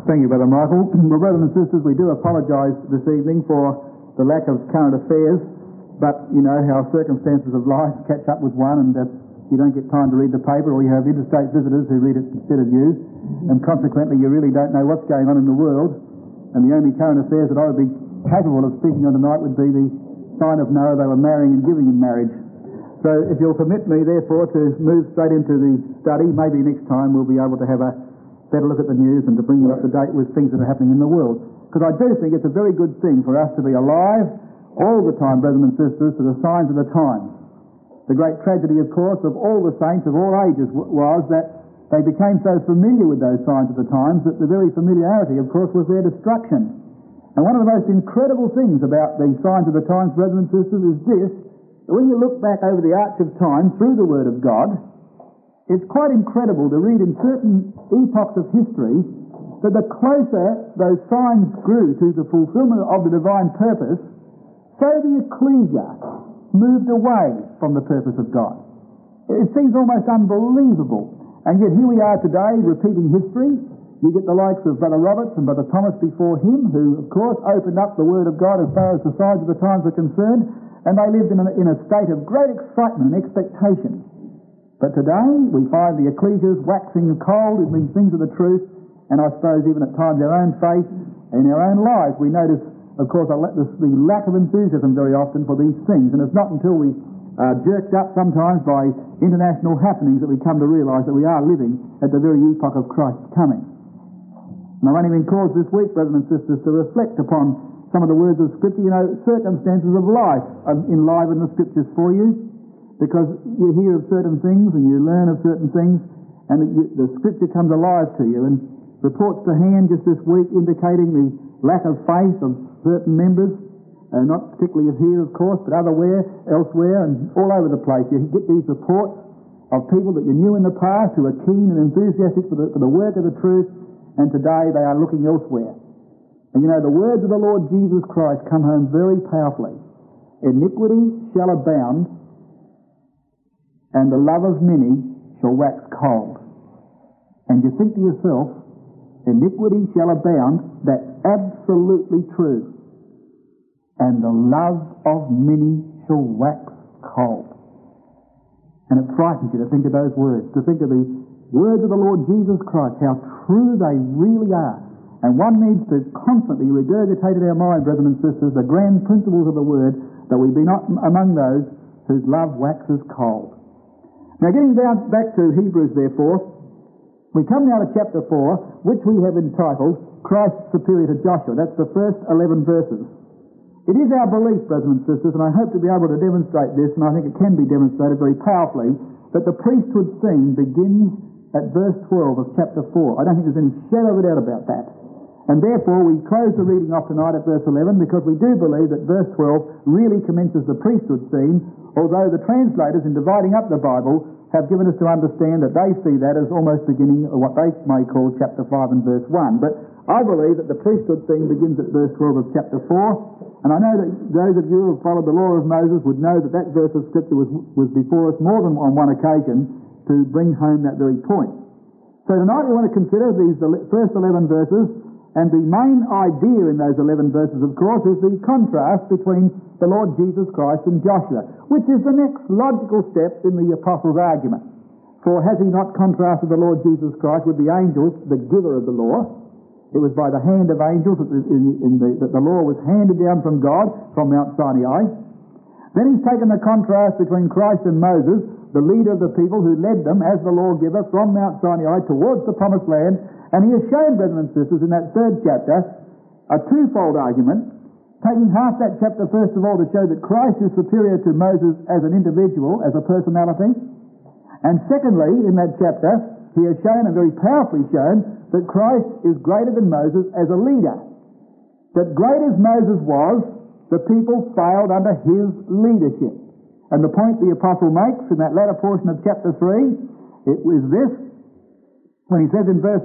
Thank you, Brother Michael. Well, brothers and sisters, we do apologise this evening for the lack of current affairs, but you know how circumstances of life catch up with one, and that you don't get time to read the paper, or you have interstate visitors who read it instead of you, and consequently you really don't know what's going on in the world. And the only current affairs that I would be capable of speaking on tonight would be the sign of Noah. They were marrying and giving in marriage. So if you'll permit me, therefore, to move straight into the study, maybe next time we'll be able to have a better look at the news and to bring you up to date with things that are happening in the world. Because I do think it's a very good thing for us to be alive all the time, brothers and sisters, to the signs of the times. The great tragedy, of course, of all the saints of all ages was that they became so familiar with those signs of the times that the very familiarity, of course, was their destruction. And one of the most incredible things about the signs of the times, brothers and sisters, is this: that when you look back over the arc of time through the Word of God, it's quite incredible to read in certain epochs of history that the closer those signs grew to the fulfillment of the divine purpose, so the ecclesia moved away from the purpose of God. It seems almost unbelievable. And yet here we are today repeating history. You get the likes of Brother Roberts and Brother Thomas before him, who of course opened up the Word of God as far as the signs of the times are concerned, and they lived in a state of great excitement and expectation. But today we find the ecclesias waxing cold in these things of the truth, and I suppose even at times our own faith and our own lives we notice, of course, the lack of enthusiasm very often for these things. And it's not until we are jerked up sometimes by international happenings that we come to realise that we are living at the very epoch of Christ's coming. And I've only been caused this week, brothers and sisters, to reflect upon some of the words of Scripture. You know, circumstances of life enliven the Scriptures for you, because you hear of certain things and you learn of certain things, and the Scripture comes alive to you. And reports to hand just this week indicating the lack of faith of certain members, not particularly here, of course, but elsewhere, and all over the place. You get these reports of people that you knew in the past who are keen and enthusiastic for the work of the truth, and today they are looking elsewhere. And you know, the words of the Lord Jesus Christ come home very powerfully. Iniquity shall abound, and the love of many shall wax cold. And you think to yourself, iniquity shall abound, that's absolutely true. And the love of many shall wax cold. And it frightens you to think of those words, to think of the words of the Lord Jesus Christ, how true they really are. And one needs to constantly regurgitate in our mind, brothers and sisters, the grand principles of the Word, that we be not among those whose love waxes cold. Now, getting back to Hebrews, therefore, we come now to chapter 4, which we have entitled Christ Superior to Joshua. That's the first 11 verses. It is our belief, brothers and sisters, and I hope to be able to demonstrate this, and I think it can be demonstrated very powerfully, that the priesthood scene begins at verse 12 of chapter 4. I don't think there's any shadow of a doubt about that. And therefore we close the reading off tonight at verse 11, because we do believe that verse 12 really commences the priesthood scene, although the translators, in dividing up the Bible, have given us to understand that they see that as almost beginning of what they may call chapter 5 and verse 1. But I believe that the priesthood scene begins at verse 12 of chapter 4, and I know that those of you who have followed the law of Moses would know that that verse of Scripture was before us more than on one occasion to bring home that very point. So tonight we want to consider these first 11 verses, and the main idea in those 11 verses, of course, is the contrast between the Lord Jesus Christ and Joshua, which is the next logical step in the apostles' argument. For has he not contrasted the Lord Jesus Christ with the angels, the giver of the law? It was by the hand of angels that the law was handed down from God, from Mount Sinai. Then he's taken the contrast between Christ and Moses, the leader of the people who led them as the lawgiver from Mount Sinai towards the promised land. And he has shown, brothers and sisters, in that third chapter, a twofold argument, taking half that chapter first of all to show that Christ is superior to Moses as an individual, as a personality. And secondly, in that chapter, he has shown, and very powerfully shown, that Christ is greater than Moses as a leader. That great as Moses was, the people failed under his leadership. And the point the apostle makes in that latter portion of chapter 3, it was this, when he says in verse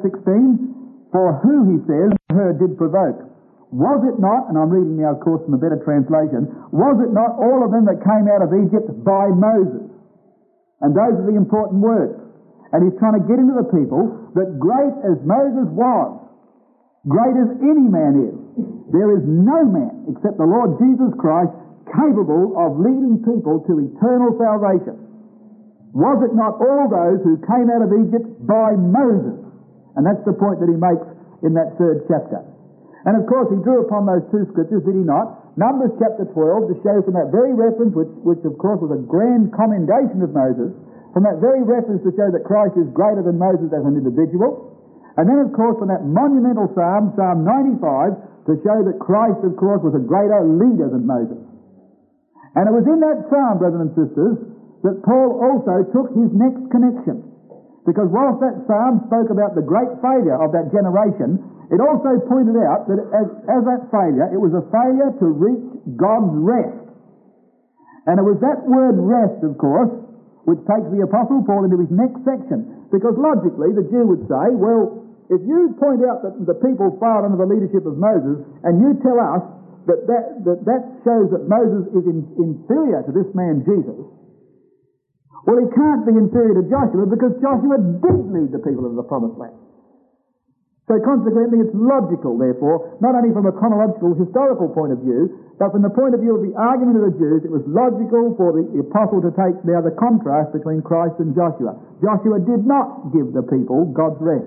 16, for who, he says, her did provoke. Was it not, and I'm reading now, of course, from a better translation, was it not all of them that came out of Egypt by Moses? And those are the important words. And he's trying to get into the people that great as Moses was, great as any man is. There is no man except the Lord Jesus Christ capable of leading people to eternal salvation. Was it not all those who came out of Egypt by Moses? And that's the point that he makes in that 3rd chapter. And of course he drew upon those 2 scriptures, did he not? Numbers chapter 12 to show from that very reference, which of course was a grand commendation of Moses, from that very reference to show that Christ is greater than Moses as an individual. And then of course from that monumental psalm, Psalm 95, to show that Christ of course was a greater leader than Moses. And it was in that psalm, brothers and sisters, that Paul also took his next connection. Because whilst that psalm spoke about the great failure of that generation, it also pointed out that as that failure, it was a failure to reach God's rest. And it was that word rest, of course, which takes the Apostle Paul into his next section. Because logically, the Jew would say, well, if you point out that the people failed under the leadership of Moses, and you tell us that shows that Moses is inferior to this man Jesus, well, he can't be inferior to Joshua because Joshua did lead the people of the promised land. So consequently, it's logical, therefore, not only from a chronological, historical point of view, but from the point of view of the argument of the Jews, it was logical for the apostle to take now the contrast between Christ and Joshua. Joshua did not give the people God's rest.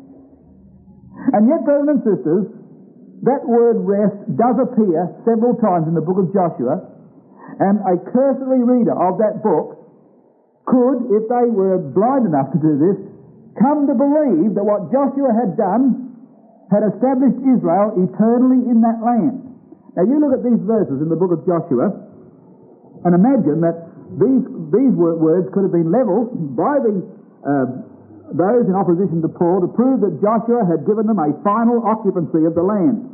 And yet, brothers and sisters, that word rest does appear several times in the book of Joshua, and a cursory reader of that book could, if they were blind enough to do this, come to believe that what Joshua had done had established Israel eternally in that land. Now you look at these verses in the book of Joshua and imagine that these words could have been levelled by those in opposition to Paul to prove that Joshua had given them a final occupancy of the land.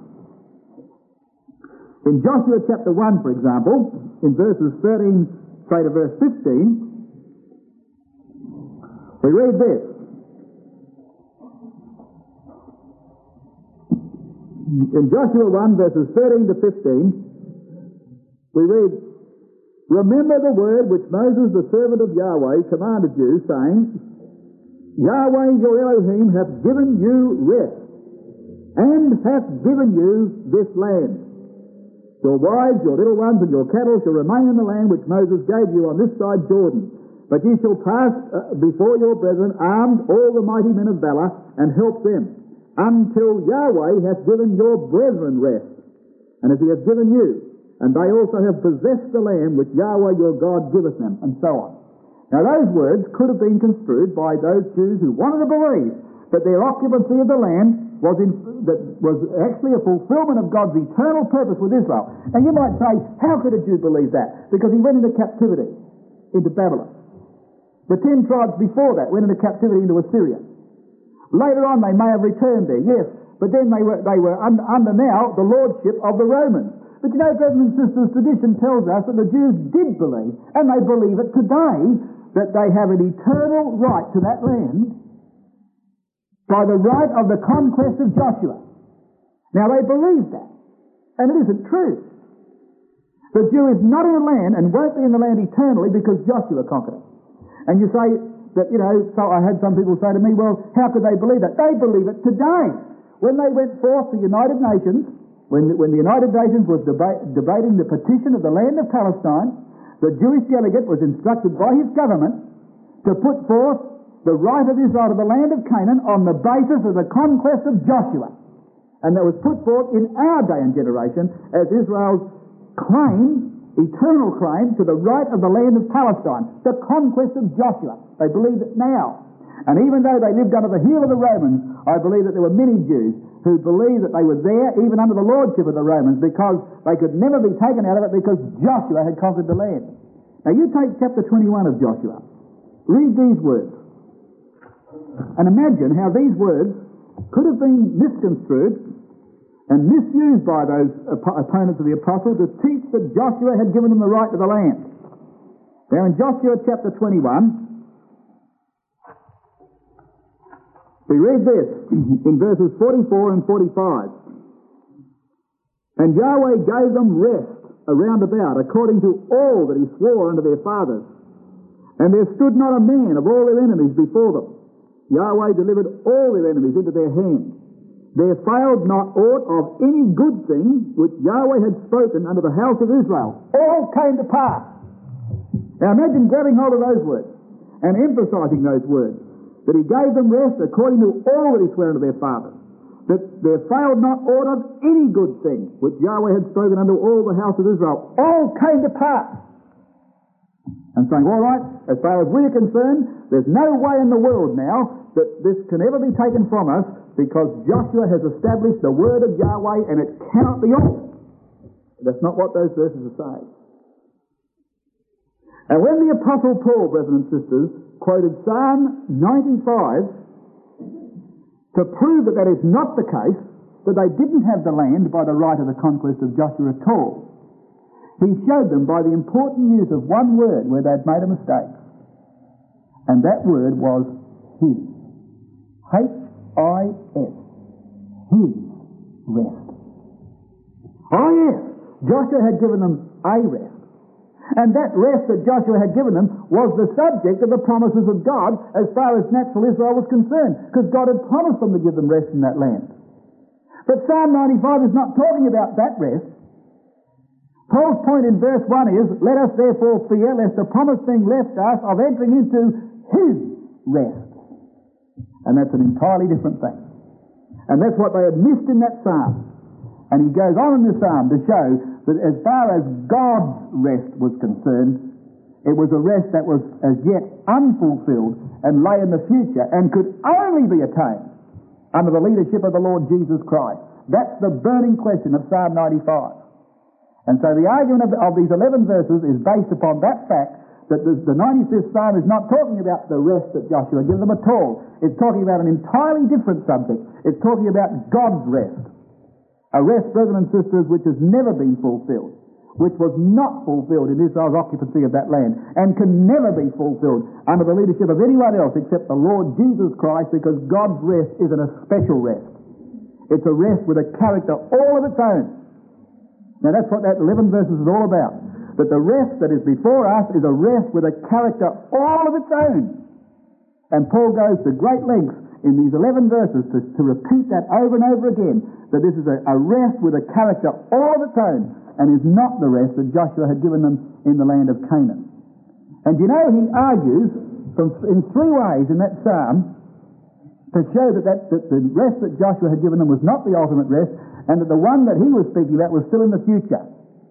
In Joshua chapter 1, for example, in verses 13 straight to verse 15, we read this. In Joshua 1, verses 13 to 15, we read, "Remember the word which Moses, the servant of Yahweh, commanded you, saying, Yahweh your Elohim hath given you rest, and hath given you this land. Your wives, your little ones, and your cattle shall remain in the land which Moses gave you on this side Jordan. But ye shall pass before your brethren, armed, all the mighty men of valor, and help them, until Yahweh hath given your brethren rest, and as he hath given you, and they also have possessed the land which Yahweh your God giveth them," and so on. Now those words could have been construed by those Jews who wanted to believe that their occupancy of the land was actually a fulfillment of God's eternal purpose with Israel. Now you might say, how could a Jew believe that? Because he went into captivity, into Babylon. The 10 tribes before that went into captivity into Assyria. Later on they may have returned there, yes, but then they were under now the lordship of the Romans. But you know, brothers and sisters, tradition tells us that the Jews did believe, and they believe it today, that they have an eternal right to that land by the right of the conquest of Joshua. Now they believe that, and it isn't true. The Jew is not in the land and won't be in the land eternally because Joshua conquered it. And you say that, so I had some people say to me, well, how could they believe that? They believe it today. When they went forth to the United Nations, when the United Nations was debating the petition of the land of Palestine, the Jewish delegate was instructed by his government to put forth the right of Israel to the land of Canaan on the basis of the conquest of Joshua. And that was put forth in our day and generation as Israel's claim, eternal claim, to the right of the land of Palestine, the conquest of Joshua. They believe it now. And even though they lived under the heel of the Romans, I believe that there were many Jews who believed that they were there even under the lordship of the Romans because they could never be taken out of it because Joshua had conquered the land. Now you take chapter 21 of Joshua. Read these words. And imagine how these words could have been misconstrued and misused by those opponents of the apostle to teach that Joshua had given them the right to the land. Now in Joshua chapter 21, we read this in verses 44 and 45. "And Yahweh gave them rest around about, according to all that he swore unto their fathers. And there stood not a man of all their enemies before them. Yahweh delivered all their enemies into their hand. there failed not aught of any good thing which Yahweh had spoken unto the house of Israel. All came to pass. Now imagine grabbing hold of those words and emphasizing those words, that he gave them rest according to all that he sware unto their fathers, that there failed not aught of any good thing which Yahweh had spoken unto all the house of Israel. All came to pass. And saying, all right, as far as we're concerned, there's no way in the world now that this can ever be taken from us, because Joshua has established the word of Yahweh and it cannot be altered. That's not what those verses are saying. And when the Apostle Paul, brethren and sisters, quoted Psalm 95 to prove that that is not the case, that they didn't have the land by the right of the conquest of Joshua at all, he showed them by the important use of one word where they'd made a mistake. And that word was his. H-I-S. His rest. Oh yes, Joshua had given them a rest. And that rest that Joshua had given them was the subject of the promises of God as far as natural Israel was concerned, because God had promised them to give them rest in that land. But Psalm 95 is not talking about that rest. Paul's point in verse 1 is, let us therefore fear lest the promise being left us of entering into his rest. And that's an entirely different thing. And that's what they had missed in that psalm. And he goes on in the psalm to show that as far as God's rest was concerned, it was a rest that was as yet unfulfilled and lay in the future and could only be attained under the leadership of the Lord Jesus Christ. That's the burning question of Psalm 95. And so the argument of these 11 verses is based upon that fact that the 95th Psalm is not talking about the rest that Joshua gave them at all. It's talking about an entirely different subject. It's talking about God's rest. A rest, brethren and sisters, which has never been fulfilled, which was not fulfilled in Israel's occupancy of that land, and can never be fulfilled under the leadership of anyone else except the Lord Jesus Christ, because God's rest isn't a special rest. It's a rest with a character all of its own. Now that's what that 11 verses is all about. That the rest that is before us is a rest with a character all of its own. And Paul goes to great lengths in these 11 verses to repeat that over and over again, that this is a rest with a character all of its own, and is not the rest that Joshua had given them in the land of Canaan. And you know, he argues in three ways in that psalm to show that the rest that Joshua had given them was not the ultimate rest, and that the one that he was speaking about was still in the future.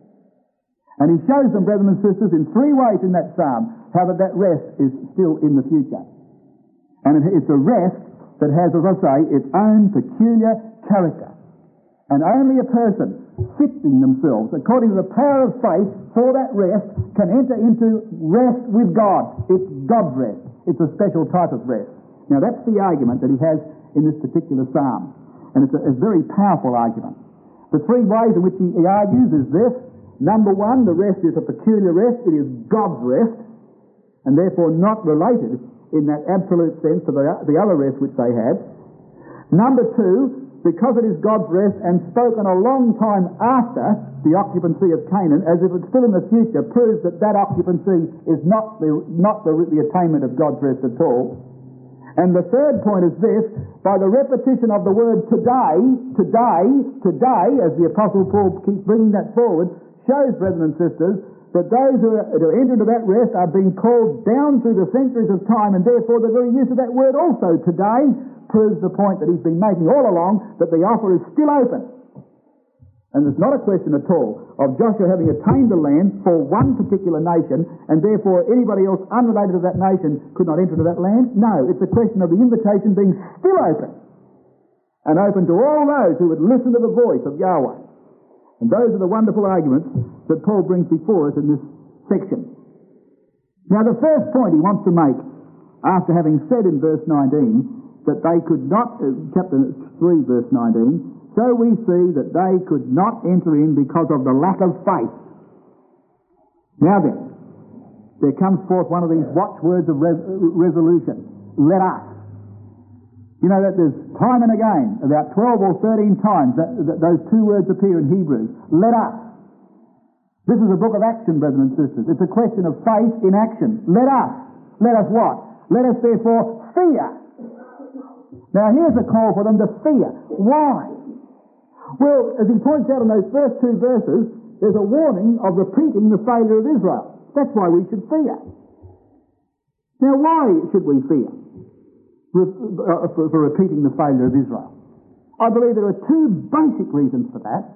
And he shows them, brethren and sisters, in three ways in that psalm, how that rest is still in the future. And it's a rest that has, as I say, its own peculiar character. And only a person fixing themselves according to the power of faith for that rest can enter into rest with God. It's God's rest. It's a special type of rest. Now that's the argument that he has in this particular psalm. And it's a very powerful argument. The three ways in which he argues is this. Number one, the rest is a peculiar rest. It is God's rest, and therefore not related in that absolute sense to the other rest which they had. Number two, because it is God's rest and spoken a long time after the occupancy of Canaan, as if it's still in the future, proves that occupancy is not the attainment of God's rest at all. And the third point is this: by the repetition of the word today, as the Apostle Paul keeps bringing that forward, shows, brethren and sisters, that those who enter into that rest are being called down through the centuries of time, and therefore the very use of that word also, today, proves the point that he's been making all along, that the offer is still open. And there's not a question at all of Joshua having attained the land for one particular nation, and therefore anybody else unrelated to that nation could not enter into that land. No, it's a question of the invitation being still open, and open to all those who would listen to the voice of Yahweh. And those are the wonderful arguments that Paul brings before us in this section. Now the first point he wants to make, after having said in verse 19 that they could not, chapter 3 verse 19, so we see that they could not enter in because of the lack of faith. Now then, there comes forth one of these watchwords of resolution. Let us. You know that there's time and again, about 12 or 13 times, that those two words appear in Hebrews. Let us. This is a book of action, brethren and sisters. It's a question of faith in action. Let us. Let us what? Let us therefore fear. Now here's a call for them to fear. Why? Well, as he points out in those first two verses, there's a warning of repeating the failure of Israel. That's why we should fear. Now why should we fear for repeating the failure of Israel? I believe there are two basic reasons for that.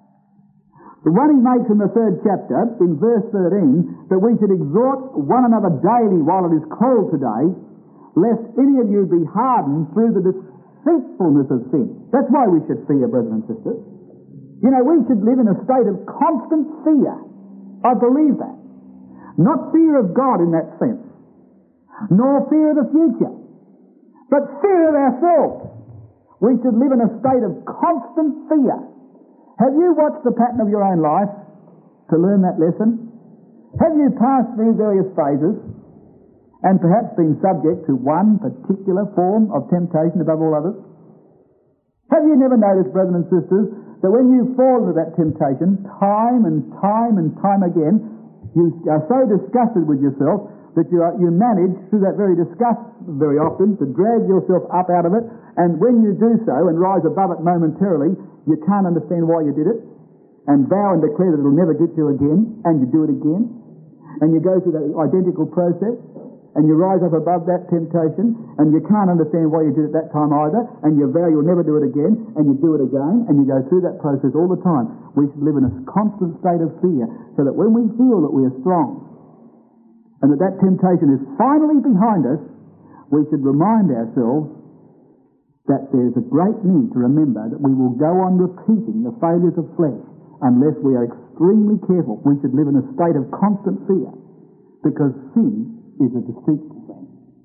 The one he makes in the 3rd chapter, in verse 13, that we should exhort one another daily while it is called today, lest any of you be hardened through the deceitfulness of sin. That's why we should fear, brothers and sisters. You know, we should live in a state of constant fear. I believe that. Not fear of God in that sense, nor fear of the future, but fear of ourselves. We should live in a state of constant fear. Have you watched the pattern of your own life to learn that lesson? Have you passed through various phases and perhaps been subject to one particular form of temptation above all others? Have you never noticed, brothers and sisters, that when you fall into that temptation, time and time again, you are so disgusted with yourself that you manage through that very disgust very often to drag yourself up out of it, and when you do so and rise above it momentarily, you can't understand why you did it, and vow and declare that it'll never get you again, and you do it again, and you go through that identical process, and you rise up above that temptation, and you can't understand why you did it that time either, and you vow you'll never do it again, and you do it again, and you go through that process all the time. We should live in a constant state of fear, so that when we feel that we are strong, and that temptation is finally behind us, we should remind ourselves that there's a great need to remember that we will go on repeating the failures of flesh unless we are extremely careful. We should live in a state of constant fear, because sin is a deceitful thing.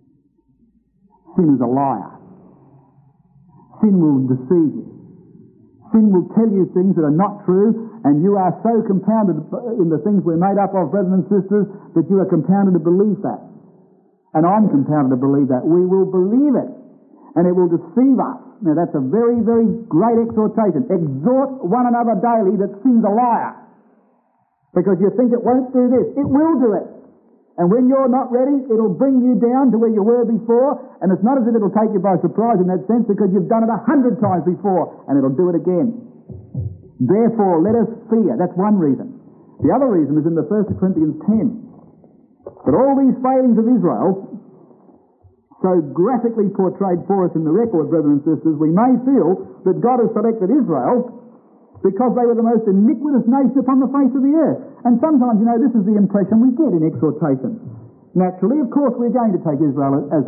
Sin is a liar. Sin will deceive you. Sin will tell you things that are not true, and you are so compounded in the things we're made up of, brothers and sisters, that you are compounded to believe that. And I'm compounded to believe that. We will believe it, and it will deceive us. Now that's a very, very great exhortation. Exhort one another daily that sin's a liar. Because you think it won't do this. It will do it. And when you're not ready, it'll bring you down to where you were before, and it's not as if it'll take you by surprise in that sense, because you've done it 100 times before, and it'll do it again. Therefore, let us fear. That's one reason. The other reason is in the 1 Corinthians 10. But all these failings of Israel, so graphically portrayed for us in the record, brothers and sisters, we may feel that God has selected Israel because they were the most iniquitous nation upon the face of the earth. And sometimes, you know, this is the impression we get in exhortation. Naturally, of course, we're going to take Israel as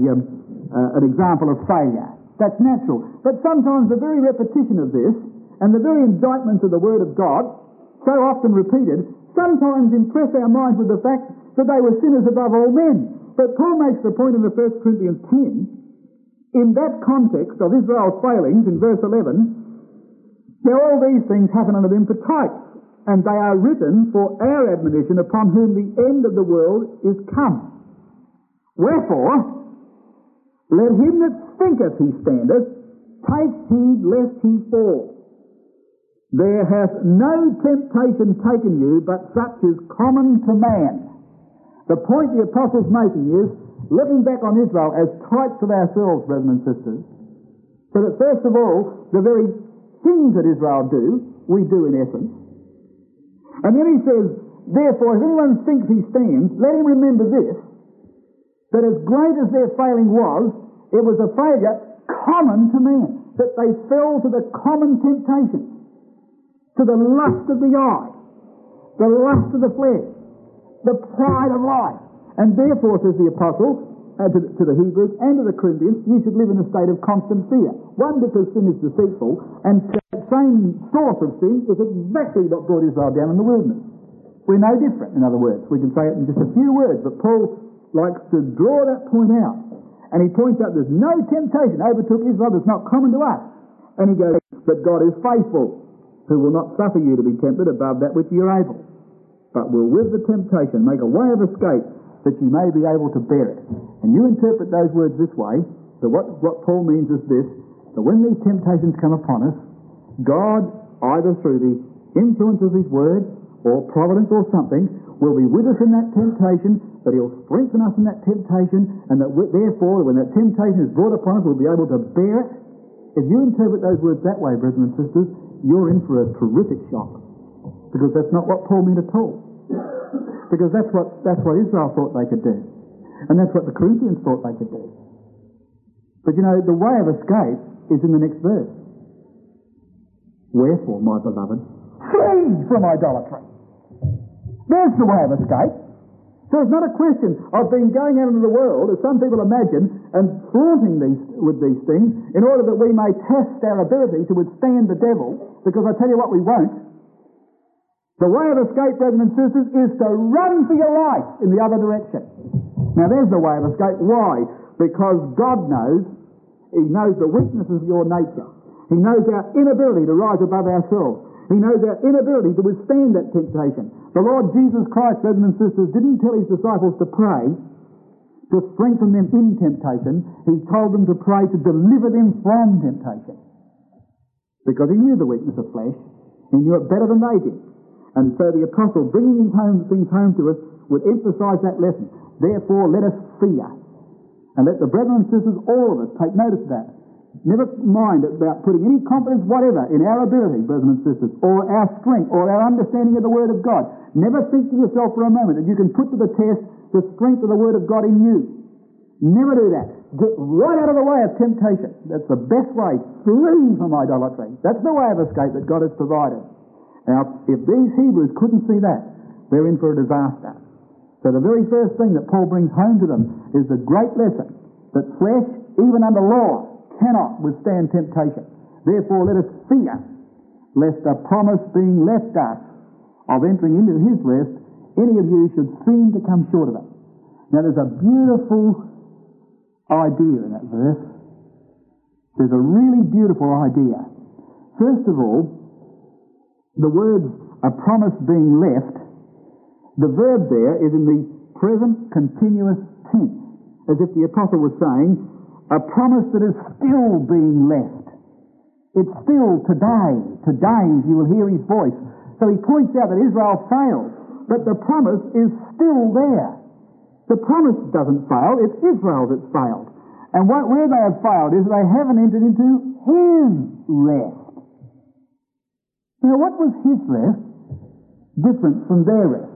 an example of failure. That's natural. But sometimes the very repetition of this and the very indictments of the Word of God, so often repeated, sometimes impress our minds with the fact that they were sinners above all men. But Paul makes the point in the 1 Corinthians 10, in that context of Israel's failings, in verse 11, now all these things happen unto them for types, and they are written for our admonition, upon whom the end of the world is come. Wherefore, let him that thinketh he standeth take heed lest he fall. There hath no temptation taken you but such as common to man. The point the apostle's making is looking back on Israel as types of ourselves, brothers and sisters, so that first of all, the very things that Israel do, we do in essence. And then he says, therefore, if anyone thinks he stands, let him remember this, that as great as their failing was, it was a failure common to man, that they fell to the common temptation, to the lust of the eye, the lust of the flesh, the pride of life. And therefore, says the apostle, to the Hebrews and to the Corinthians, you should live in a state of constant fear. One, because sin is deceitful, and the same source of sin is exactly what brought Israel down in the wilderness. We're no different, in other words. We can say it in just a few words, but Paul likes to draw that point out. And he points out there's no temptation overtook Israel that's not common to us. And he goes, but God is faithful, who will not suffer you to be tempted above that which you're able, but will with the temptation make a way of escape, that you may be able to bear it. And you interpret those words this way, that what Paul means is this, that when these temptations come upon us, God, either through the influence of His Word, or providence or something, will be with us in that temptation, that He'll strengthen us in that temptation, and that therefore, when that temptation is brought upon us, we'll be able to bear it. If you interpret those words that way, brethren and sisters, you're in for a terrific shock. Because that's not what Paul meant at all. Because that's what Israel thought they could do. And that's what the Corinthians thought they could do. But you know, the way of escape is in the next verse. Wherefore, my beloved, flee from idolatry. There's the way of escape. So it's not a question of being going out into the world, as some people imagine, and flaunting with these things in order that we may test our ability to withstand the devil, because I tell you what, we won't. The way of escape, brothers and sisters, is to run for your life in the other direction. Now there's the way of escape. Why? Because God knows. He knows the weaknesses of your nature. He knows our inability to rise above ourselves. He knows our inability to withstand that temptation. The Lord Jesus Christ, brothers and sisters, didn't tell His disciples to pray to strengthen them in temptation. He told them to pray to deliver them from temptation. Because He knew the weakness of flesh. He knew it better than they did. And so the apostle, bringing things home to us, would emphasise that lesson. Therefore, let us fear. And let the brethren and sisters, all of us, take notice of that. Never mind about putting any confidence whatever in our ability, brethren and sisters, or our strength, or our understanding of the Word of God. Never think to yourself for a moment that you can put to the test the strength of the Word of God in you. Never do that. Get right out of the way of temptation. That's the best way. Flee from idolatry. That's the way of escape that God has provided. Now, if these Hebrews couldn't see that, they're in for a disaster. So the very first thing that Paul brings home to them is the great lesson that flesh, even under law, cannot withstand temptation. Therefore, let us fear, lest a promise being left us of entering into His rest, any of you should seem to come short of it. Now, there's a beautiful idea in that verse. There's a really beautiful idea. First of all, the words, a promise being left, the verb there is in the present continuous tense, as if the apostle was saying, a promise that is still being left. It's still today. Today you will hear His voice. So he points out that Israel failed, but the promise is still there. The promise doesn't fail, it's Israel that's failed. And where they have failed is they haven't entered into His rest. Now what was His rest different from their rest?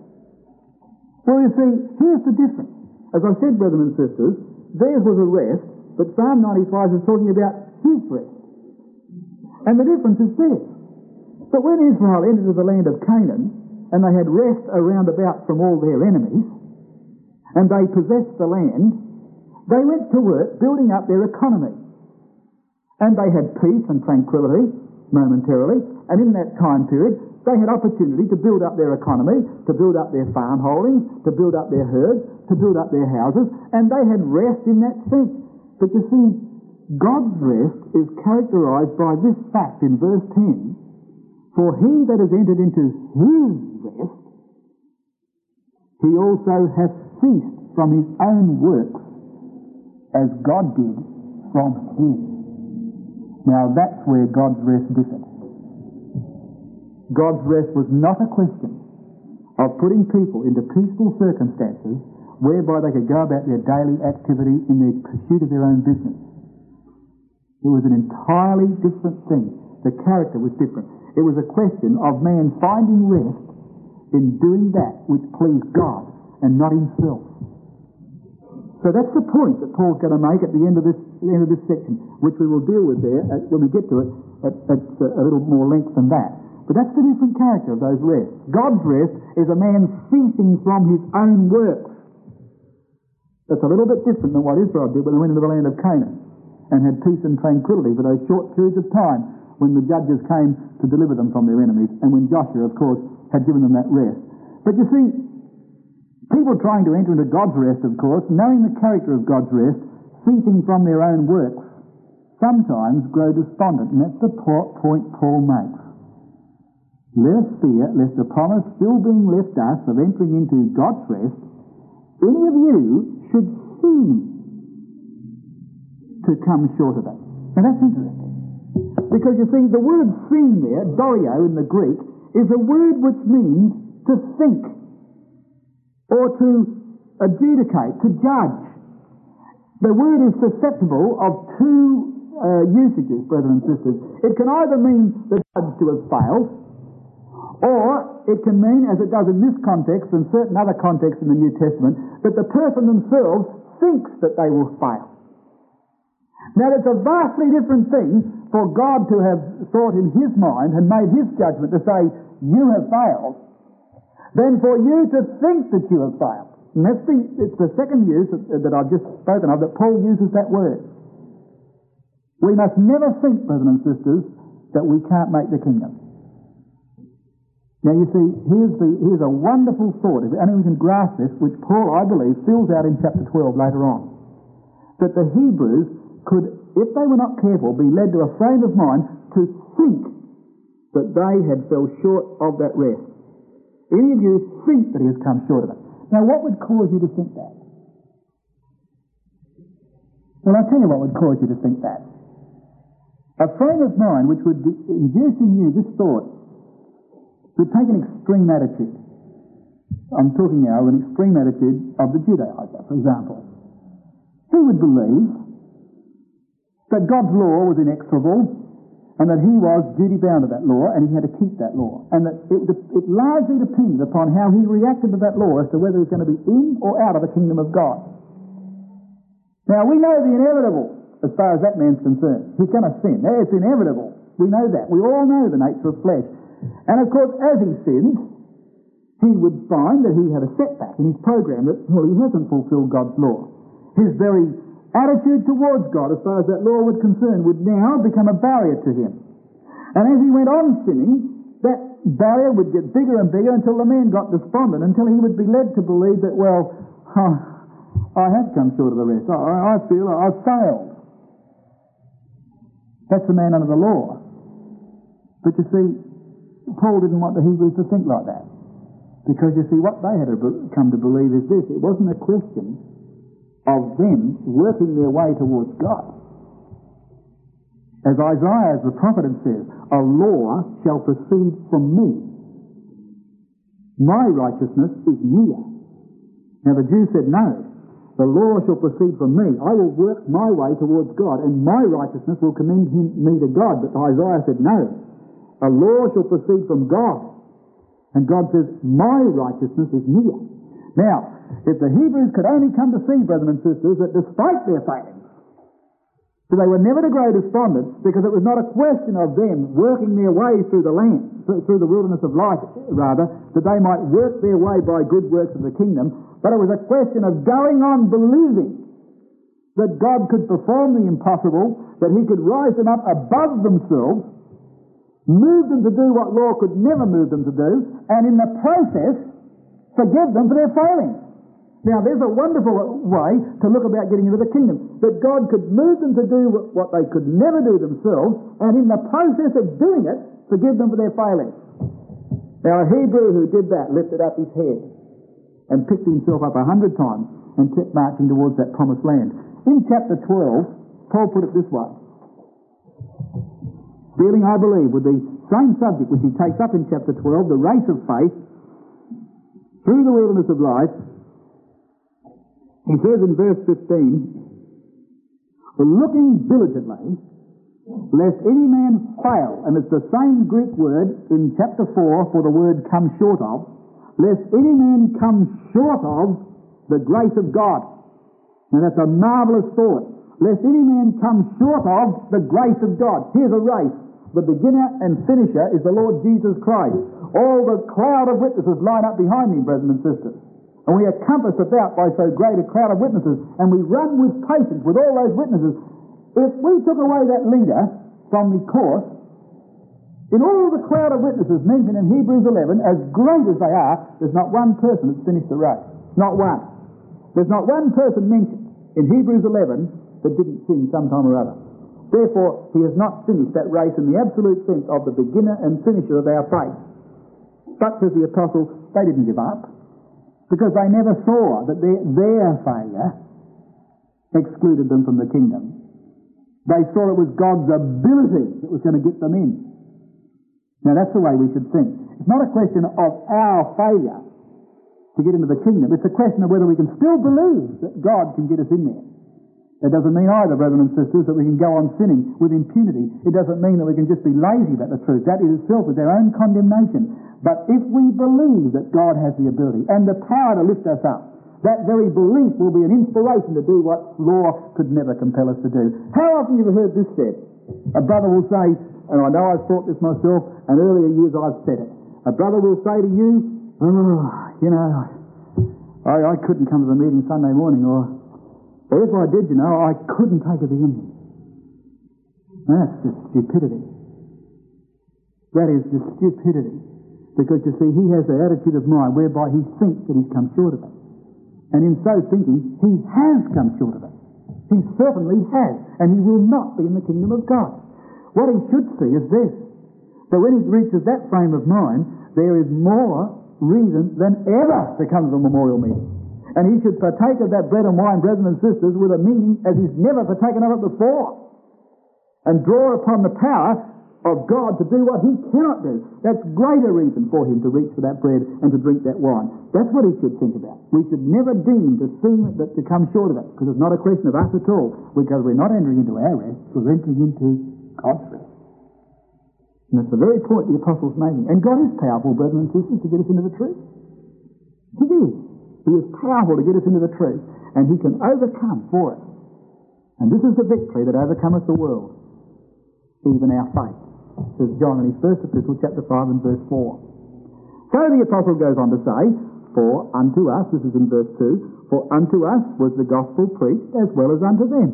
Well, you see, here's the difference. As I said, brethren and sisters, theirs was a rest, but Psalm 95 is talking about His rest. And the difference is this. But when Israel entered the land of Canaan, and they had rest around about from all their enemies, and they possessed the land, they went to work building up their economy. And they had peace and tranquility, momentarily, and in that time period, they had opportunity to build up their economy, to build up their farm holdings, to build up their herds, to build up their houses, and they had rest in that sense. But you see, God's rest is characterized by this fact in verse 10, for he that has entered into His rest, he also hath ceased from his own works, as God did from His. Now that's where God's rest differed. God's rest was not a question of putting people into peaceful circumstances whereby they could go about their daily activity in the pursuit of their own business. It was an entirely different thing. The character was different. It was a question of man finding rest in doing that which pleased God and not himself. So that's the point that Paul's going to make at the end of this section, which we will deal with there when we get to it at a little more length than that. But that's the different character of those rests. God's rest is a man ceasing from his own works. That's a little bit different than what Israel did when they went into the land of Canaan and had peace and tranquility for those short periods of time when the judges came to deliver them from their enemies and when Joshua, of course, had given them that rest. But you see, people trying to enter into God's rest, of course, knowing the character of God's rest, ceasing from their own works, sometimes grow despondent, and that's the point Paul makes. Let us fear, lest the promise still being left us of entering into God's rest, any of you should seem to come short of it. Now that's interesting. Because you see, the word seem there, dorio in the Greek, is a word which means to think, or to adjudicate, to judge. The word is susceptible of two usages, brethren and sisters. It can either mean the judge to have failed, or it can mean, as it does in this context and certain other contexts in the New Testament, that the person themselves thinks that they will fail. Now, it's a vastly different thing for God to have thought in His mind and made His judgment to say, you have failed, than for you to think that you have failed. And it's the second use that I've just spoken of, that Paul uses that word. We must never think, brethren and sisters, that we can't make the kingdom. Now you see, here's a wonderful thought, if only we can grasp this, which Paul, I believe, fills out in chapter 12 later on. That the Hebrews could, if they were not careful, be led to a frame of mind to think that they had fell short of that rest. Any of you think that he has come short of it. Now what would cause you to think that? Well, I'll tell you what would cause you to think that. A frame of mind which would induce in you this thought would take an extreme attitude. I'm talking now of an extreme attitude of the Judaizer, for example. He would believe that God's law was inexorable and that he was duty-bound to that law and he had to keep that law. And that it largely depended upon how he reacted to that law as to whether he was going to be in or out of the kingdom of God. Now, we know the inevitable as far as that man's concerned. He's going to sin. It's inevitable. We know that. We all know the nature of flesh. And of course, as he sinned, he would find that he had a setback in his program, that, well, he hasn't fulfilled God's law. His very attitude towards God, as far as that law was concerned, would now become a barrier to him. And as he went on sinning, that barrier would get bigger and bigger until the man got despondent, until he would be led to believe that, well, I have come short of the rest. I feel I've failed. That's the man under the law. But you see, Paul didn't want the Hebrews to think like that. Because you see, what they had come to believe is this: it wasn't a question of them working their way towards God. As Isaiah, as the prophet, had said, a law shall proceed from me. My righteousness is near. Now the Jews said, no, the law shall proceed from me. I will work my way towards God, and my righteousness will commend me to God. But Isaiah said, no, a law shall proceed from God. And God says, my righteousness is near. Now, if the Hebrews could only come to see, brethren and sisters, that despite their failings, so they were never to grow despondent, because it was not a question of them working their way through the land, through the wilderness of life, rather, that they might work their way by good works of the kingdom, but it was a question of going on believing that God could perform the impossible, that he could rise them up above themselves, move them to do what law could never move them to do, and in the process, forgive them for their failings. Now, there's a wonderful way to look about getting into the kingdom, that God could move them to do what they could never do themselves, and in the process of doing it, forgive them for their failings. Now, a Hebrew who did that lifted up his head and picked himself up 100 times and kept marching towards that promised land. In chapter 12, Paul put it this way, dealing, I believe, with the same subject which he takes up in chapter 12, the race of faith through the wilderness of life. He says in verse 15, looking diligently, lest any man fail, and it's the same Greek word in chapter 4 for the word come short of, lest any man come short of the grace of God. Now that's a marvellous thought. Lest any man come short of the grace of God. Here's a race. The beginner and finisher is the Lord Jesus Christ. All the cloud of witnesses line up behind him, brethren and sisters. And we are compassed about by so great a crowd of witnesses, and we run with patience with all those witnesses. If we took away that leader from the course, in all the crowd of witnesses mentioned in Hebrews 11, as great as they are, there's not one person that's finished the race. Not one. There's not one person mentioned in Hebrews 11 that didn't sin sometime or other. Therefore, he has not finished that race in the absolute sense of the beginner and finisher of our faith. But, says the apostle, they didn't give up, because they never saw that their failure excluded them from the kingdom. They saw it was God's ability that was going to get them in. Now that's the way we should think. It's not a question of our failure, to get into the kingdom. It's a question of whether we can still believe that God can get us in there. That doesn't mean either, brothers and sisters, that we can go on sinning with impunity. It doesn't mean that we can just be lazy about the truth. That in itself is our own condemnation. But if we believe that God has the ability and the power to lift us up, that very belief will be an inspiration to do what law could never compel us to do. How often have you heard this said? A brother will say, and I know I've thought this myself, and earlier years I've said it. A brother will say to you, I couldn't come to the meeting Sunday morning, or if I did, I couldn't take it in. That's just stupidity. That is just stupidity. Because you see, he has the attitude of mind whereby he thinks that he's come short of it. And in so thinking, he has come short of it. He certainly has. And he will not be in the kingdom of God. What he should see is this. So when he reaches that frame of mind, there is more reason than ever to come to the memorial meeting. And he should partake of that bread and wine, brethren and sisters, with a meaning as he's never partaken of it before. And draw upon the power of God to do what he cannot do. That's greater reason for him to reach for that bread and to drink that wine. That's what he should think about. We should never deem to come short of it, because it's not a question of us at all, because we're not entering into our rest, we're entering into God's rest. And that's the very point the Apostle's making. And God is powerful, brethren and sisters, to get us into the truth. He is. He is powerful to get us into the truth, and he can overcome for us. And this is the victory that overcometh the world, even our faith, says John in his first epistle, chapter 5 and verse 4. So the apostle goes on to say, for unto us, this is in verse 2, for unto us was the gospel preached as well as unto them.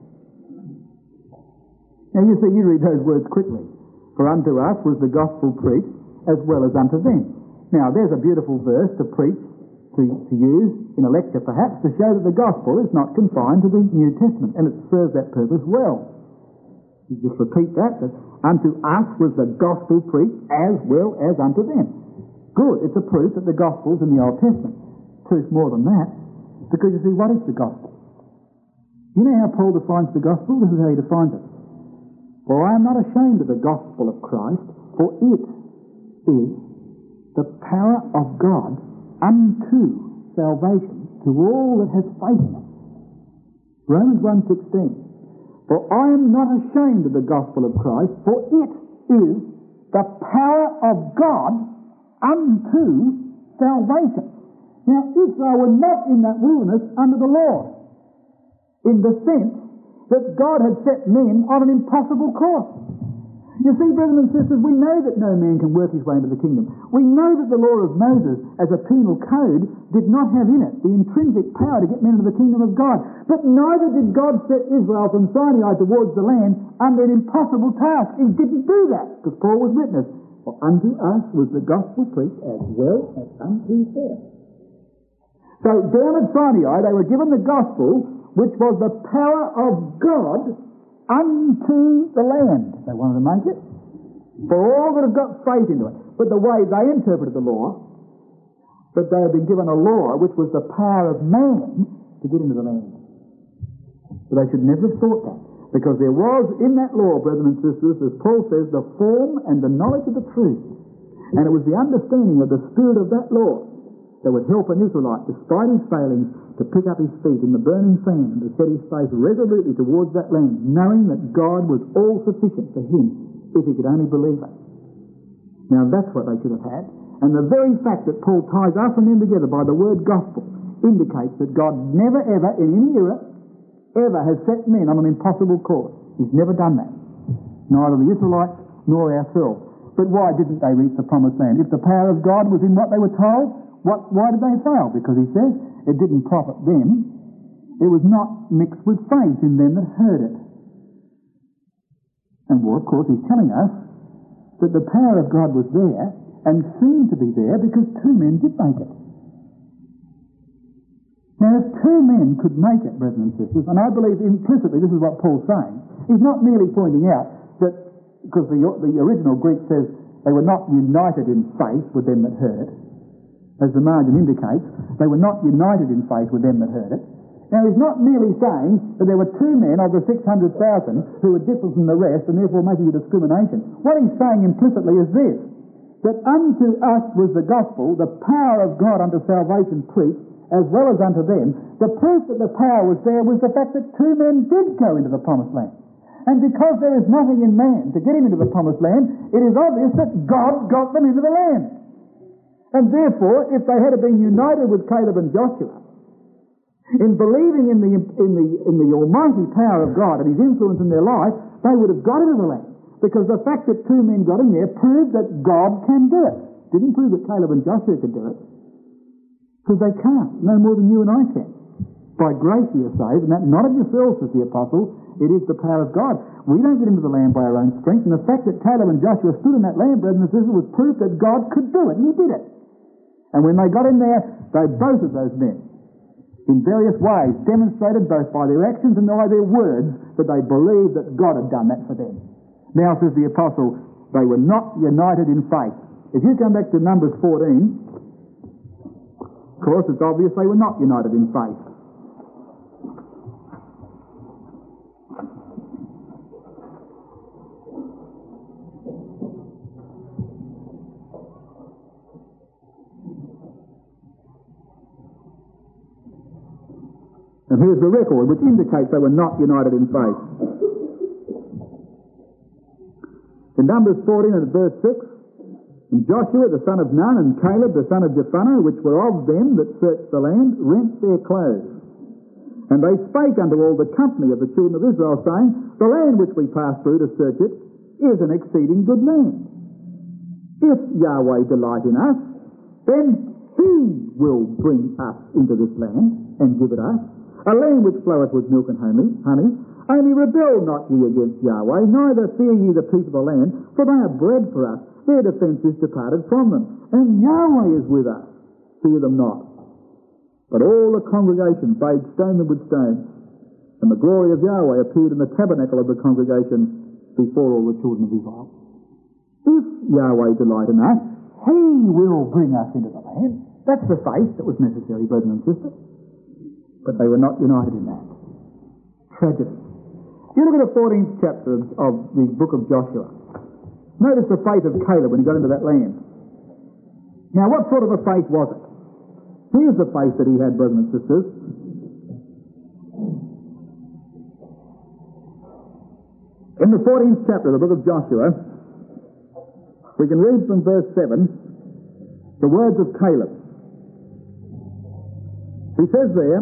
Now you see, you read those words quickly. For unto us was the gospel preached as well as unto them. Now there's a beautiful verse to preach, to use in a lecture perhaps, to show that the gospel is not confined to the New Testament, and it serves that purpose well. You just repeat that unto us was the gospel preached as well as unto them. Good, it's a proof that the gospel's in the Old Testament. Truth more than that, because you see, what is the gospel? You know how Paul defines the gospel? This is how he defines it. For I am not ashamed of the gospel of Christ, for it is the power of God unto salvation to all that has faith in it. Romans 1:16. For I am not ashamed of the gospel of Christ, for it is the power of God unto salvation. Now Israel were not in that wilderness under the law, in the sense that God had set men on an impossible course. You see, brothers and sisters, we know that no man can work his way into the kingdom. We know that the law of Moses, as a penal code, did not have in it the intrinsic power to get men into the kingdom of God. But neither did God set Israel from Sinai towards the land under an impossible task. He didn't do that, because Paul was witness. For unto us was the gospel preached as well as unto them. So down at Sinai, they were given the gospel, which was the power of God unto the land. They wanted to make it for all that have got faith into it. But the way they interpreted the law, that they had been given a law which was the power of man to get into the land. But they should never have thought that, because there was in that law, brethren and sisters, as Paul says, the form and the knowledge of the truth. And it was the understanding of the spirit of that law that would help an Israelite, despite his failings, to pick up his feet in the burning sand and to set his face resolutely towards that land, knowing that God was all sufficient for him if he could only believe it. Now that's what they should have had. And the very fact that Paul ties us and them together by the word gospel indicates that God never ever, in any era, ever has set men on an impossible course. He's never done that. Neither the Israelites nor ourselves. But why didn't they reach the promised land? If the power of God was in what they were told, why did they fail? Because he says it didn't profit them. It was not mixed with faith in them that heard it. And well, of course, he's telling us that the power of God was there and seemed to be there because two men did make it. Now, if two men could make it, brethren and sisters, and I believe implicitly this is what Paul's saying, he's not merely pointing out that, because the original Greek says they were not united in faith with them that heard it. As the margin indicates, they were not united in faith with them that heard it. Now, he's not merely saying that there were two men of the 600,000 who were different from the rest and therefore making a discrimination. What he's saying implicitly is this, that unto us was the gospel, the power of God unto salvation preached, as well as unto them. The proof that the power was there was the fact that two men did go into the promised land. And because there is nothing in man to get him into the promised land, it is obvious that God got them into the land. And therefore, if they had been united with Caleb and Joshua in believing in the almighty power of God and his influence in their life, they would have got into the land. Because the fact that two men got in there proved that God can do it. Didn't prove that Caleb and Joshua could do it. Because they can't, no more than you and I can. By grace you are saved, and that not of yourselves, says the apostle, it is the power of God. We don't get into the land by our own strength, and the fact that Caleb and Joshua stood in that land, brethren and sisters, was proof that God could do it, and he did it. And when they got in there, they, both of those men, in various ways, demonstrated both by their actions and by their words that they believed that God had done that for them. Now, says the apostle, they were not united in faith. If you come back to Numbers 14, of course, it's obvious they were not united in faith. And here's the record which indicates they were not united in faith. In Numbers 14 and verse 6, and Joshua the son of Nun and Caleb the son of Jephunneh, which were of them that searched the land, rent their clothes. And they spake unto all the company of the children of Israel, saying, The land which we pass through to search it is an exceeding good land. If Yahweh delight in us, then he will bring us into this land and give it us, a land which floweth with milk and honey. Only rebel not ye against Yahweh, neither fear ye the people of the land, for they are bread for us. Their defence is departed from them, and Yahweh is with us. Fear them not. But all the congregation bade stone them with stones, and the glory of Yahweh appeared in the tabernacle of the congregation before all the children of Israel. If Yahweh delight in us, he will bring us into the land. That's the faith that was necessary, brethren and sisters. But they were not united in that. Tragedy. You look at the 14th chapter of the book of Joshua. Notice the faith of Caleb when he got into that land. Now, what sort of a faith was it? Here's the faith that he had, brothers and sisters. In the 14th chapter of the book of Joshua, we can read from verse 7 the words of Caleb. He says there,